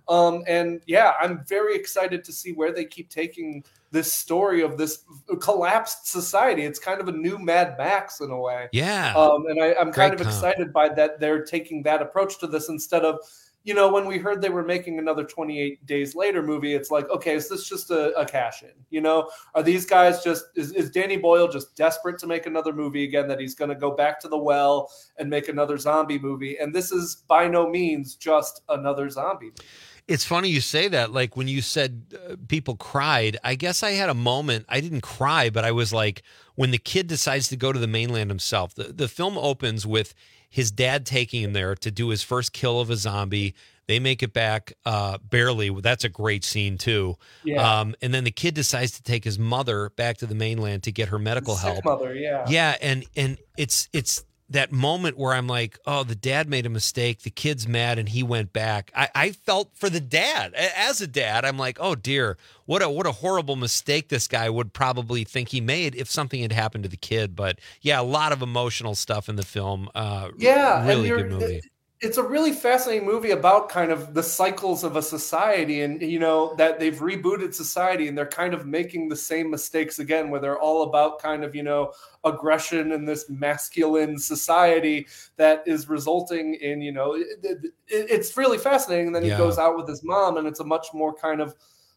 Um, and yeah, I'm very excited to see where they keep taking this story of this collapsed society. It's kind of a new Mad Max in a way. Yeah. Um, and I, I'm Great kind of comp. excited by that. They're taking that approach to this instead of, you know, when we heard they were making another twenty-eight Days Later movie, it's like, okay, is this just a, a cash in? You know, are these guys just, is, is Danny Boyle just desperate to make another movie again, that he's going to go back to the well and make another zombie movie? And this is by no means just another zombie movie. It's funny you say that. Like when you said uh, people cried, I guess I had a moment. I didn't cry, but I was like, when the kid decides to go to the mainland himself, the, the film opens with his dad taking him there to do his first kill of a zombie. They make it back uh, barely. That's a great scene too. Yeah. Um, and then the kid decides to take his mother back to the mainland to get her medical Sick help. mother, yeah. Yeah. And, and it's, it's, that moment where I'm like, oh, the dad made a mistake. The kid's mad and he went back. I, I felt for the dad. As a dad, I'm like, oh dear, what a what a horrible mistake this guy would probably think he made if something had happened to the kid. But yeah, a lot of emotional stuff in the film. Uh, Yeah, really and good movie. It, it's a really fascinating movie about kind of the cycles of a society, and you know that they've rebooted society and they're kind of making the same mistakes again, where they're all about kind of, you know, aggression in this masculine society that is resulting in, you know, it, it, it's really fascinating. And then Yeah. he goes out with his mom, and it's a much more kind of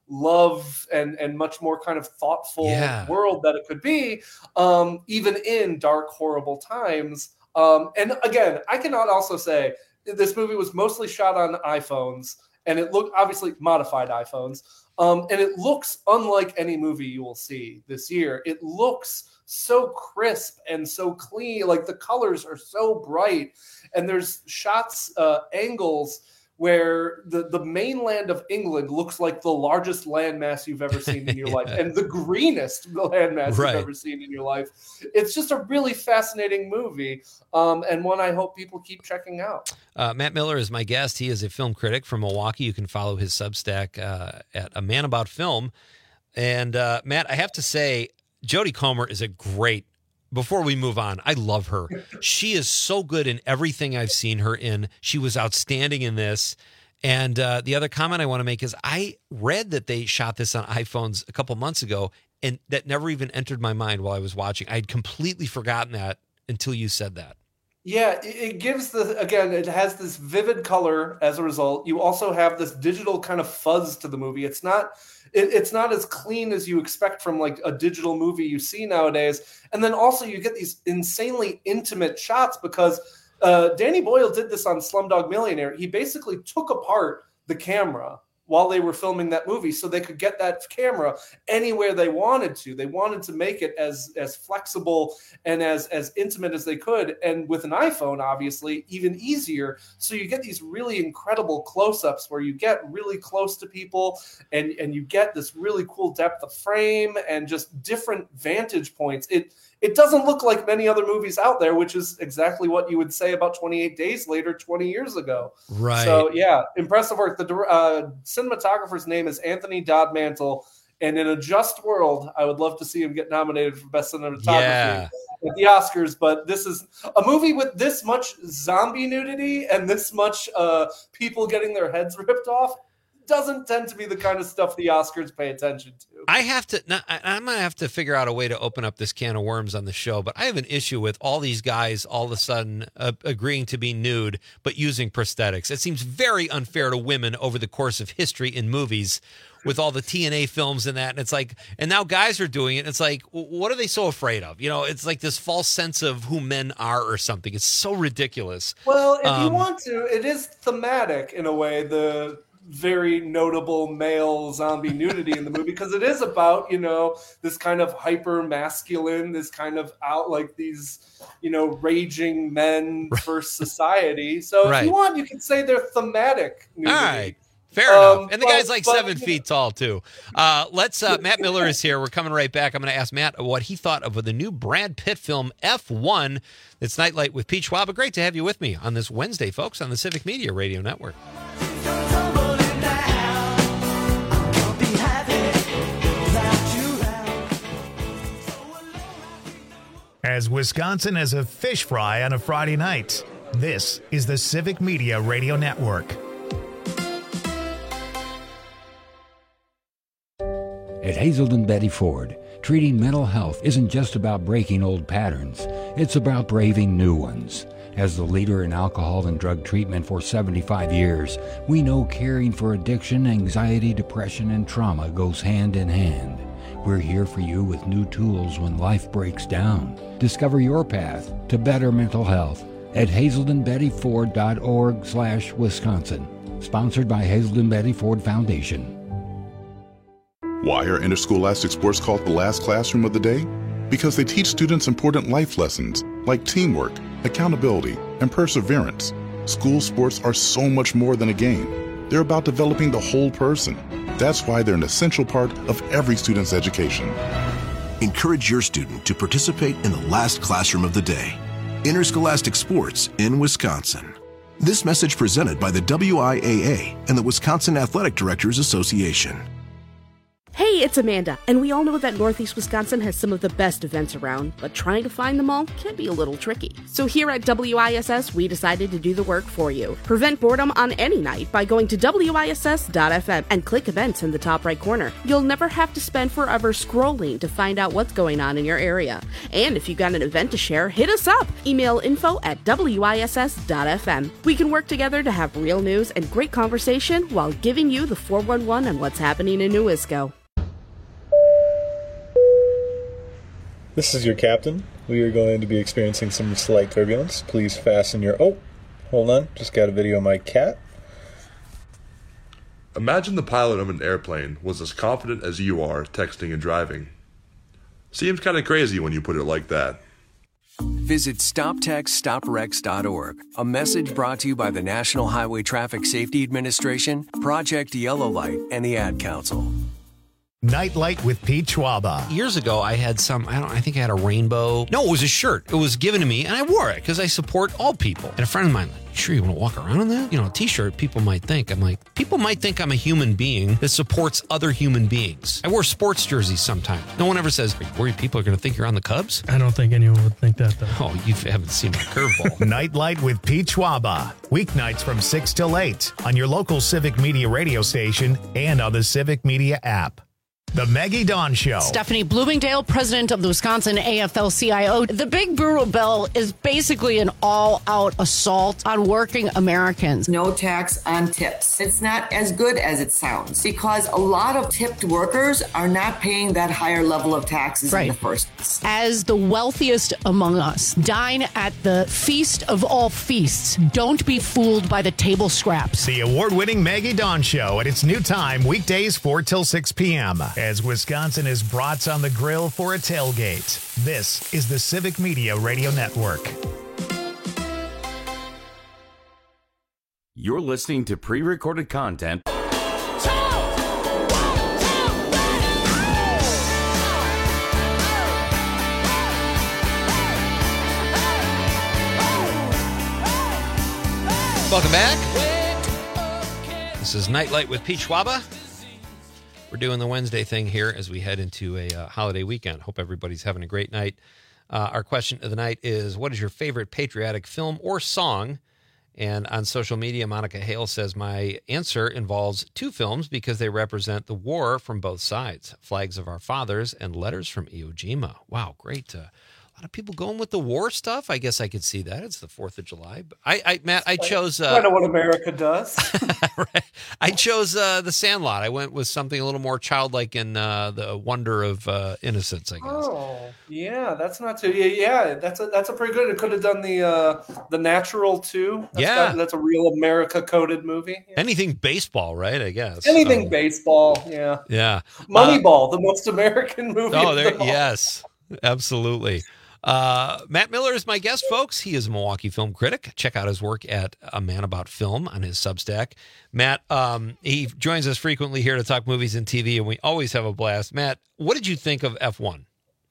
love and and much more kind of thoughtful Yeah. world that it could be, um, even in dark, horrible times. Um, and again, I cannot also say this movie was mostly shot on iPhones, and it looked obviously modified iPhones. Um, and it looks unlike any movie you will see this year. It looks so crisp and so clean. Like the colors are so bright, and there's shots, uh, angles where the, the mainland of England looks like the largest landmass you've ever seen in your life, and the greenest landmass Right. you've ever seen in your life. It's just a really fascinating movie, um, and one I hope people keep checking out. Uh, Matt Miller is my guest. He is a film critic from Milwaukee. You can follow his Substack uh, at A Man About Film. And uh, Matt, I have to say, Jodie Comer is a great. Before we move on, I love her. She is so good in everything I've seen her in. She was outstanding in this. And uh, the other comment I want to make is I read that they shot this on iPhones a couple months ago, and that never even entered my mind while I was watching. I'd completely forgotten that until you said that. Yeah, it it gives the, again, it has this vivid color as a result. You also have this digital kind of fuzz to the movie. It's not it, it's not as clean as you expect from like a digital movie you see nowadays. And then also you get these insanely intimate shots because uh, Danny Boyle did this on Slumdog Millionaire. He basically took apart the camera while they were filming that movie so they could get that camera anywhere they wanted to. They wanted to make it as as flexible and as as intimate as they could. And with an iPhone, obviously, even easier. So you get these really incredible close-ups where you get really close to people and, and you get this really cool depth of frame and just different vantage points. It It doesn't look like many other movies out there, which is exactly what you would say about twenty-eight Days Later twenty years ago. Right. So, yeah, impressive work. The uh, cinematographer's name is Anthony Dodmantle, and in a just world, I would love to see him get nominated for Best Cinematography Yeah. at the Oscars, but this is a movie with this much zombie nudity and this much uh, people getting their heads ripped off. Doesn't tend to be the kind of stuff the Oscars pay attention to. I have to, now, I- I'm going to have to figure out a way to open up this can of worms on the show, but I have an issue with all these guys all of a sudden uh, agreeing to be nude, but using prosthetics. It seems very unfair to women over the course of history in movies with all the T N A films and that. And it's like, and now guys are doing it. And it's like, w- what are they so afraid of? You know, it's like this false sense of who men are or something. It's so ridiculous. Well, if you Um, want to, it is thematic in a way, the very notable male zombie nudity in the movie, because it is about, you know, this kind of hyper masculine, this kind of out like these, you know, raging men for society. So if Right. you want, you can say they're thematic nudity. All right. Fair Um, enough. And the but- guy's like but, seven you know- feet tall, too. Uh, let's, uh, Matt Miller is here. We're coming right back. I'm going to ask Matt what he thought of the new Brad Pitt film, F one. It's Nightlight with Pete Schwab. Great to have you with me on this Wednesday, folks, on the Civic Media Radio Network. As Wisconsin has a fish fry on a Friday night, this is the Civic Media Radio Network. At Hazelden Betty Ford, treating mental health isn't just about breaking old patterns. It's about braving new ones. As the leader in alcohol and drug treatment for seventy-five years, we know caring for addiction, anxiety, depression, and trauma goes hand in hand. We're here for you with new tools when life breaks down. Discover your path to better mental health at hazelden betty ford dot org slash Wisconsin. Sponsored by Hazelden Betty Ford Foundation. Why are interscholastic sports called the last classroom of the day? Because they teach students important life lessons like teamwork, accountability, and perseverance. School sports are so much more than a game. They're about developing the whole person. That's why they're an essential part of every student's education. Encourage your student to participate in the last classroom of the day. Interscholastic sports in Wisconsin. This message presented by the W I A A and the Wisconsin Athletic Directors Association. Hey, it's Amanda, and we all know that Northeast Wisconsin has some of the best events around, but trying to find them all can be a little tricky. So here at W I S S, we decided to do the work for you. Prevent boredom on any night by going to W I S S dot F M and click events in the top right corner. You'll never have to spend forever scrolling to find out what's going on in your area. And if you've got an event to share, hit us up. Email info at W I S S dot F M. We can work together to have real news and great conversation while giving you the four one one on what's happening in New Isco. This is your captain. We are going to be experiencing some slight turbulence. Please fasten your... Oh, hold on. Just got a video of my cat. Imagine the pilot of an airplane was as confident as you are texting and driving. Seems kind of crazy when you put it like that. Visit stop text stop wrecks dot org. A message brought to you by the National Highway Traffic Safety Administration, Project Yellow Light, and the Ad Council. Nightlight with Pete Schwaba. Years ago, I had some, I don't, I think I had a rainbow. No, it was a shirt. It was given to me, and I wore it because I support all people. And a friend of mine, like, sure you want to walk around in that? You know, a t-shirt, people might think. I'm like, people might think I'm a human being that supports other human beings. I wear sports jerseys sometimes. No one ever says, are you worried people are going to think you're on the Cubs? I don't think anyone would think that, though. Oh, you haven't seen my curveball. Nightlight with Pete Schwaba. Weeknights from six till eight on your local Civic Media radio station and on the Civic Media app. The Maggie Dawn Show. Stephanie Bloomingdale, president of the Wisconsin A F L C I O. The Big Burro Bill is basically an all-out assault on working Americans. No tax on tips. It's not as good as it sounds because a lot of tipped workers are not paying that higher level of taxes right. in the first place. As the wealthiest among us, dine at the feast of all feasts. Don't be fooled by the table scraps. The award-winning Maggie Dawn Show at its new time, weekdays four till six p.m. As Wisconsin is brats on the grill for a tailgate. This is the Civic Media Radio Network. You're listening to pre-recorded content. Welcome back. This is Nightlight with Pete Schwaba. We're doing the Wednesday thing here as we head into a uh, holiday weekend. Hope everybody's having a great night. Uh, our question of the night is, what is your favorite patriotic film or song? And on social media, Monica Hale says, my answer involves two films because they represent the war from both sides. Flags of Our Fathers and Letters from Iwo Jima. Wow, great. Uh, a lot of people going with the war stuff. I guess I could see that. It's the fourth of July. I, I Matt, I chose... Uh, I know what America does. right. I chose uh, The Sandlot. I went with something a little more childlike in uh, the wonder of uh, innocence, I guess. Oh, yeah, that's not too... Yeah, yeah that's a that's a pretty good... It could have done the uh, the Natural, too. That's yeah. Got, that's a real America-coded movie. Yeah. Anything baseball, right, I guess. Anything so, baseball, yeah. Yeah. Moneyball, uh, the most American movie Oh, there, of them all. yes, absolutely. Uh, Matt Miller is my guest, folks. He is a Milwaukee film critic. Check out his work at A Man About Film on his Substack. Matt, um, he joins us frequently here to talk movies and T V, and we always have a blast. Matt, what did you think of F one?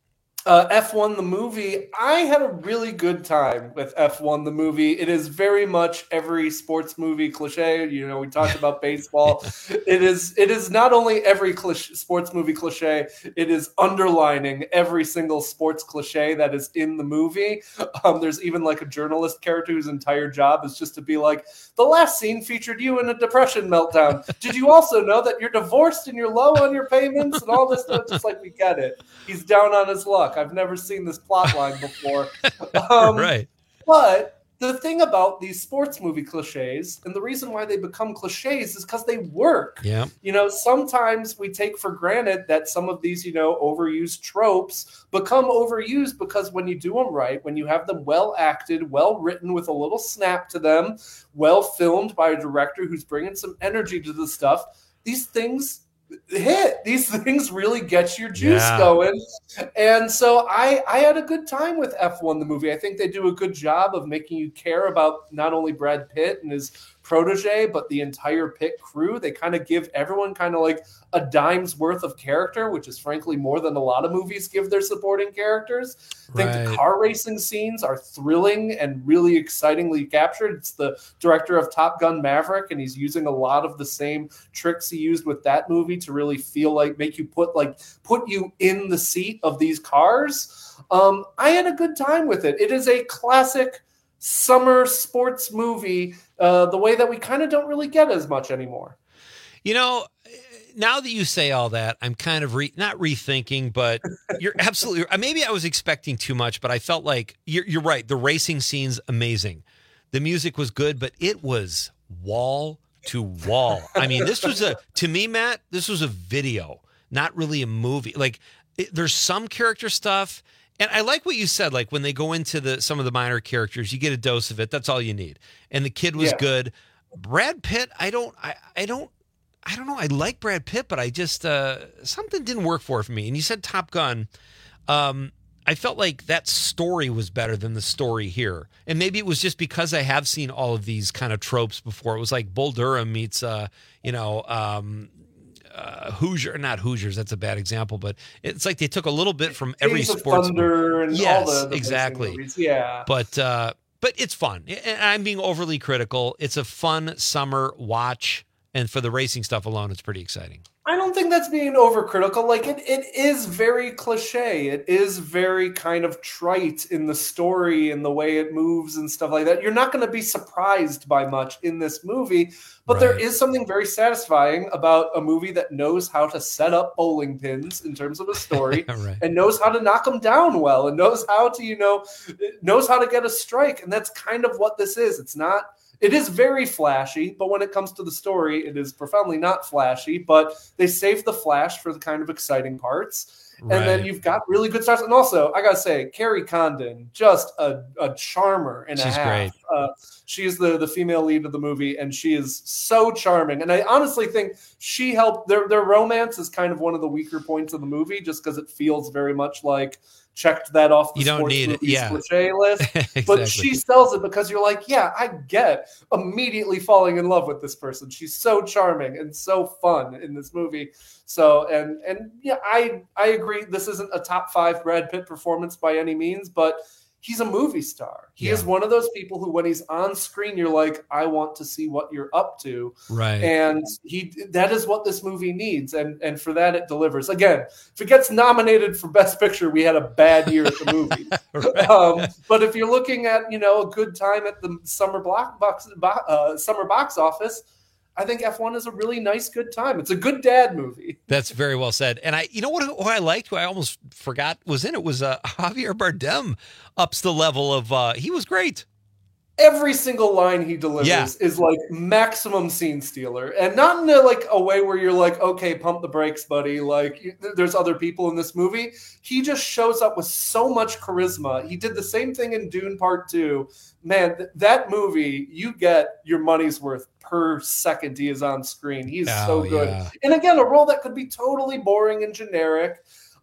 Uh, F one the movie, I had a really good time with F one the movie. It is very much every sports movie cliche. You know, we talked about baseball. It is it is not only every cliche, sports movie cliche, it is underlining every single sports cliche that is in the movie. Um, there's even like a journalist character whose entire job is just to be like, the last scene featured you in a depression meltdown. Did you also know that you're divorced and you're low on your payments and all this stuff? Just like, we get it. He's down on his luck. I've never seen this plot line before. Um, right. But the thing about these sports movie cliches, and the reason why they become cliches, is because they work. Yeah. You know, sometimes we take for granted that some of these, you know, overused tropes become overused because when you do them right, when you have them well acted, well written with a little snap to them, well filmed by a director who's bringing some energy to the stuff, these things hit. These things really get your juice Yeah. going. And so I, I had a good time with F one the movie. I think they do a good job of making you care about not only Brad Pitt and his protege, but the entire Pitt crew. They kind of give everyone kind of like a dime's worth of character, which is frankly more than a lot of movies give their supporting characters. I think the Right. car racing scenes are thrilling and really excitingly captured. It's the director of Top Gun Maverick, and he's using a lot of the same tricks he used with that movie to really feel like, make you put like, put you in the seat of these cars. Um, I had a good time with it. It is a classic summer sports movie, uh, the way that we kind of don't really get as much anymore. You know, now that you say all that, I'm kind of re- not rethinking, but you're absolutely maybe I was expecting too much, but I felt like you're, you're right. The racing scene's amazing. The music was good, but it was wall to wall. I mean, this was a, to me, Matt, this was a video, not really a movie. Like it, there's some character stuff. And I like what you said, like when they go into the some of the minor characters, you get a dose of it. That's all you need. And the kid was Yeah. good. Brad Pitt, I don't, I, I don't, I don't know. I like Brad Pitt, but I just uh, something didn't work for it for me. And you said Top Gun. Um, I felt like that story was better than the story here. And maybe it was just because I have seen all of these kind of tropes before. It was like Bull Durham meets, uh, you know, um, uh, Hoosier, not Hoosiers. That's a bad example, but it's like they took a little bit from every Days of sports. Thunder and yes, all the, the exactly. movies. Yeah. But uh, but it's fun. And I'm being overly critical. It's a fun summer watch, and for the racing stuff alone, it's pretty exciting. I don't think that's being overcritical. Like it, it is very cliche. It is very kind of trite in the story and the way it moves and stuff like that. You're not going to be surprised by much in this movie, but there Right. is something very satisfying about a movie that knows how to set up bowling pins in terms of a story Right. and knows how to knock them down well and knows how to, you know, knows how to get a strike. And that's kind of what this is. It's not, it is very flashy, but when it comes to the story, it is profoundly not flashy, but they save the flash for the kind of exciting parts. And then Right. you've got really good stars. And also, I got to say, Carrie Condon, just a, a charmer and She's a half. great. Uh, she is the, the female lead of the movie, and she is so charming. And I honestly think she helped. Their, their romance is kind of one of the weaker points of the movie, just because it feels very much like checked that off the You don't sports need it, movies yeah. cliche list. Exactly. But she sells it because you're like, yeah, I get immediately falling in love with this person. She's so charming and so fun in this movie. So, and, and yeah, I, I agree. This isn't a top five Brad Pitt performance by any means, but he's a movie star. He Yeah. is one of those people who, when he's on screen, you're like, I want to see what you're up to. Right. And he, that is what this movie needs. And, and for that, it delivers. Again, if it gets nominated for Best Picture, we had a bad year at the movie. Right. Um, but if you're looking at, you know, a good time at the summer block box, bo- uh, summer box office, I think F one is a really nice, good time. It's a good dad movie. That's very well said. And I, you know what, who I liked, who I almost forgot was in it, was uh, Javier Bardem ups the level of, uh, he was great. Every single line he delivers Yeah. is like maximum scene stealer, and not in a, like a way where you're like, okay, pump the brakes, buddy. Like you- there's other people in this movie. He just shows up with so much charisma. He did the same thing in Dune Part Two. Man, th- that movie, you get your money's worth per second he is on screen. He's so Oh, good. yeah. And again, a role that could be totally boring and generic.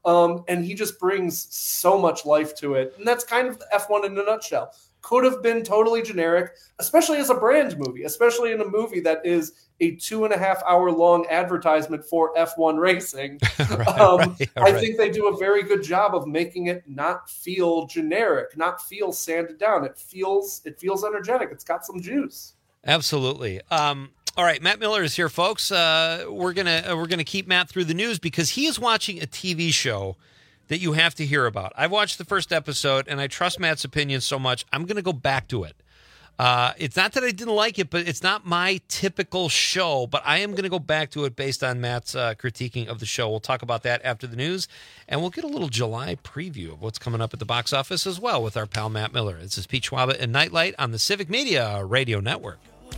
Um, and he just brings so much life to it. And that's kind of F one in a nutshell. Could have been totally generic, especially as a brand movie, especially in a movie that is a two and a half hour long advertisement for F one racing. right, um, right, yeah, I right. think they do a very good job of making it not feel generic, not feel sanded down. It feels it feels energetic. It's got some juice. Absolutely. Um, all right, Matt Miller is here, folks. Uh, we're gonna uh, we're gonna keep Matt through the news because he is watching a T V show that you have to hear about. I've watched the first episode, and I trust Matt's opinion so much, I'm going to go back to it. Uh, it's not that I didn't like it, but it's not my typical show, but I am going to go back to it based on Matt's uh, critiquing of the show. We'll talk about that after the news, and we'll get a little July preview of what's coming up at the box office as well with our pal Matt Miller. This is Pete Schwaba and Nightlight on the Civic Media Radio Network.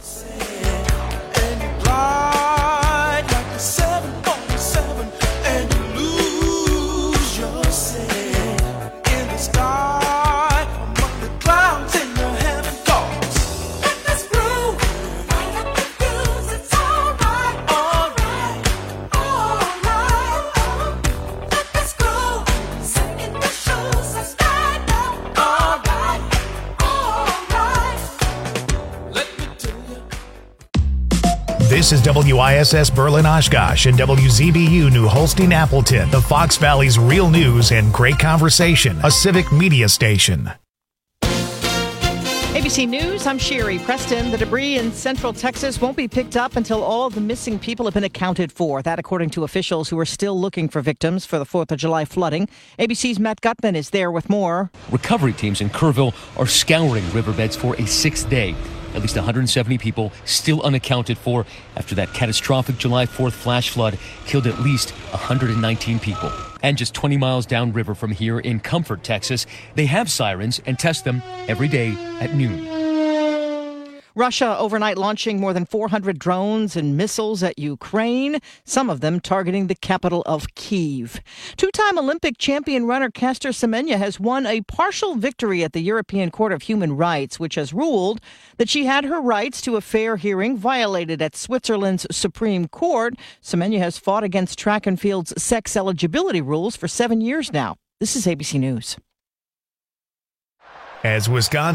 This is W I S S Berlin Oshkosh and W Z B U New Holstein Appleton, the Fox Valley's real news and great conversation, a civic media station. A B C News, I'm Sherry Preston. The debris in central Texas won't be picked up until all of the missing people have been accounted for. That according to officials who are still looking for victims for the fourth of July flooding. A B C's Matt Gutman is there with more. Recovery teams in Kerrville are scouring riverbeds for a sixth day. At least one hundred seventy people still unaccounted for after that catastrophic July fourth flash flood killed at least one hundred nineteen people. And just twenty miles downriver from here in Comfort, Texas, they have sirens and test them every day at noon. Russia overnight launching more than four hundred drones and missiles at Ukraine, some of them targeting the capital of Kyiv. Two-time Olympic champion runner Caster Semenya has won a partial victory at the European Court of Human Rights, which has ruled that she had her rights to a fair hearing violated at Switzerland's Supreme Court. Semenya has fought against track and field's sex eligibility rules for seven years now. This is A B C News. As Wisconsin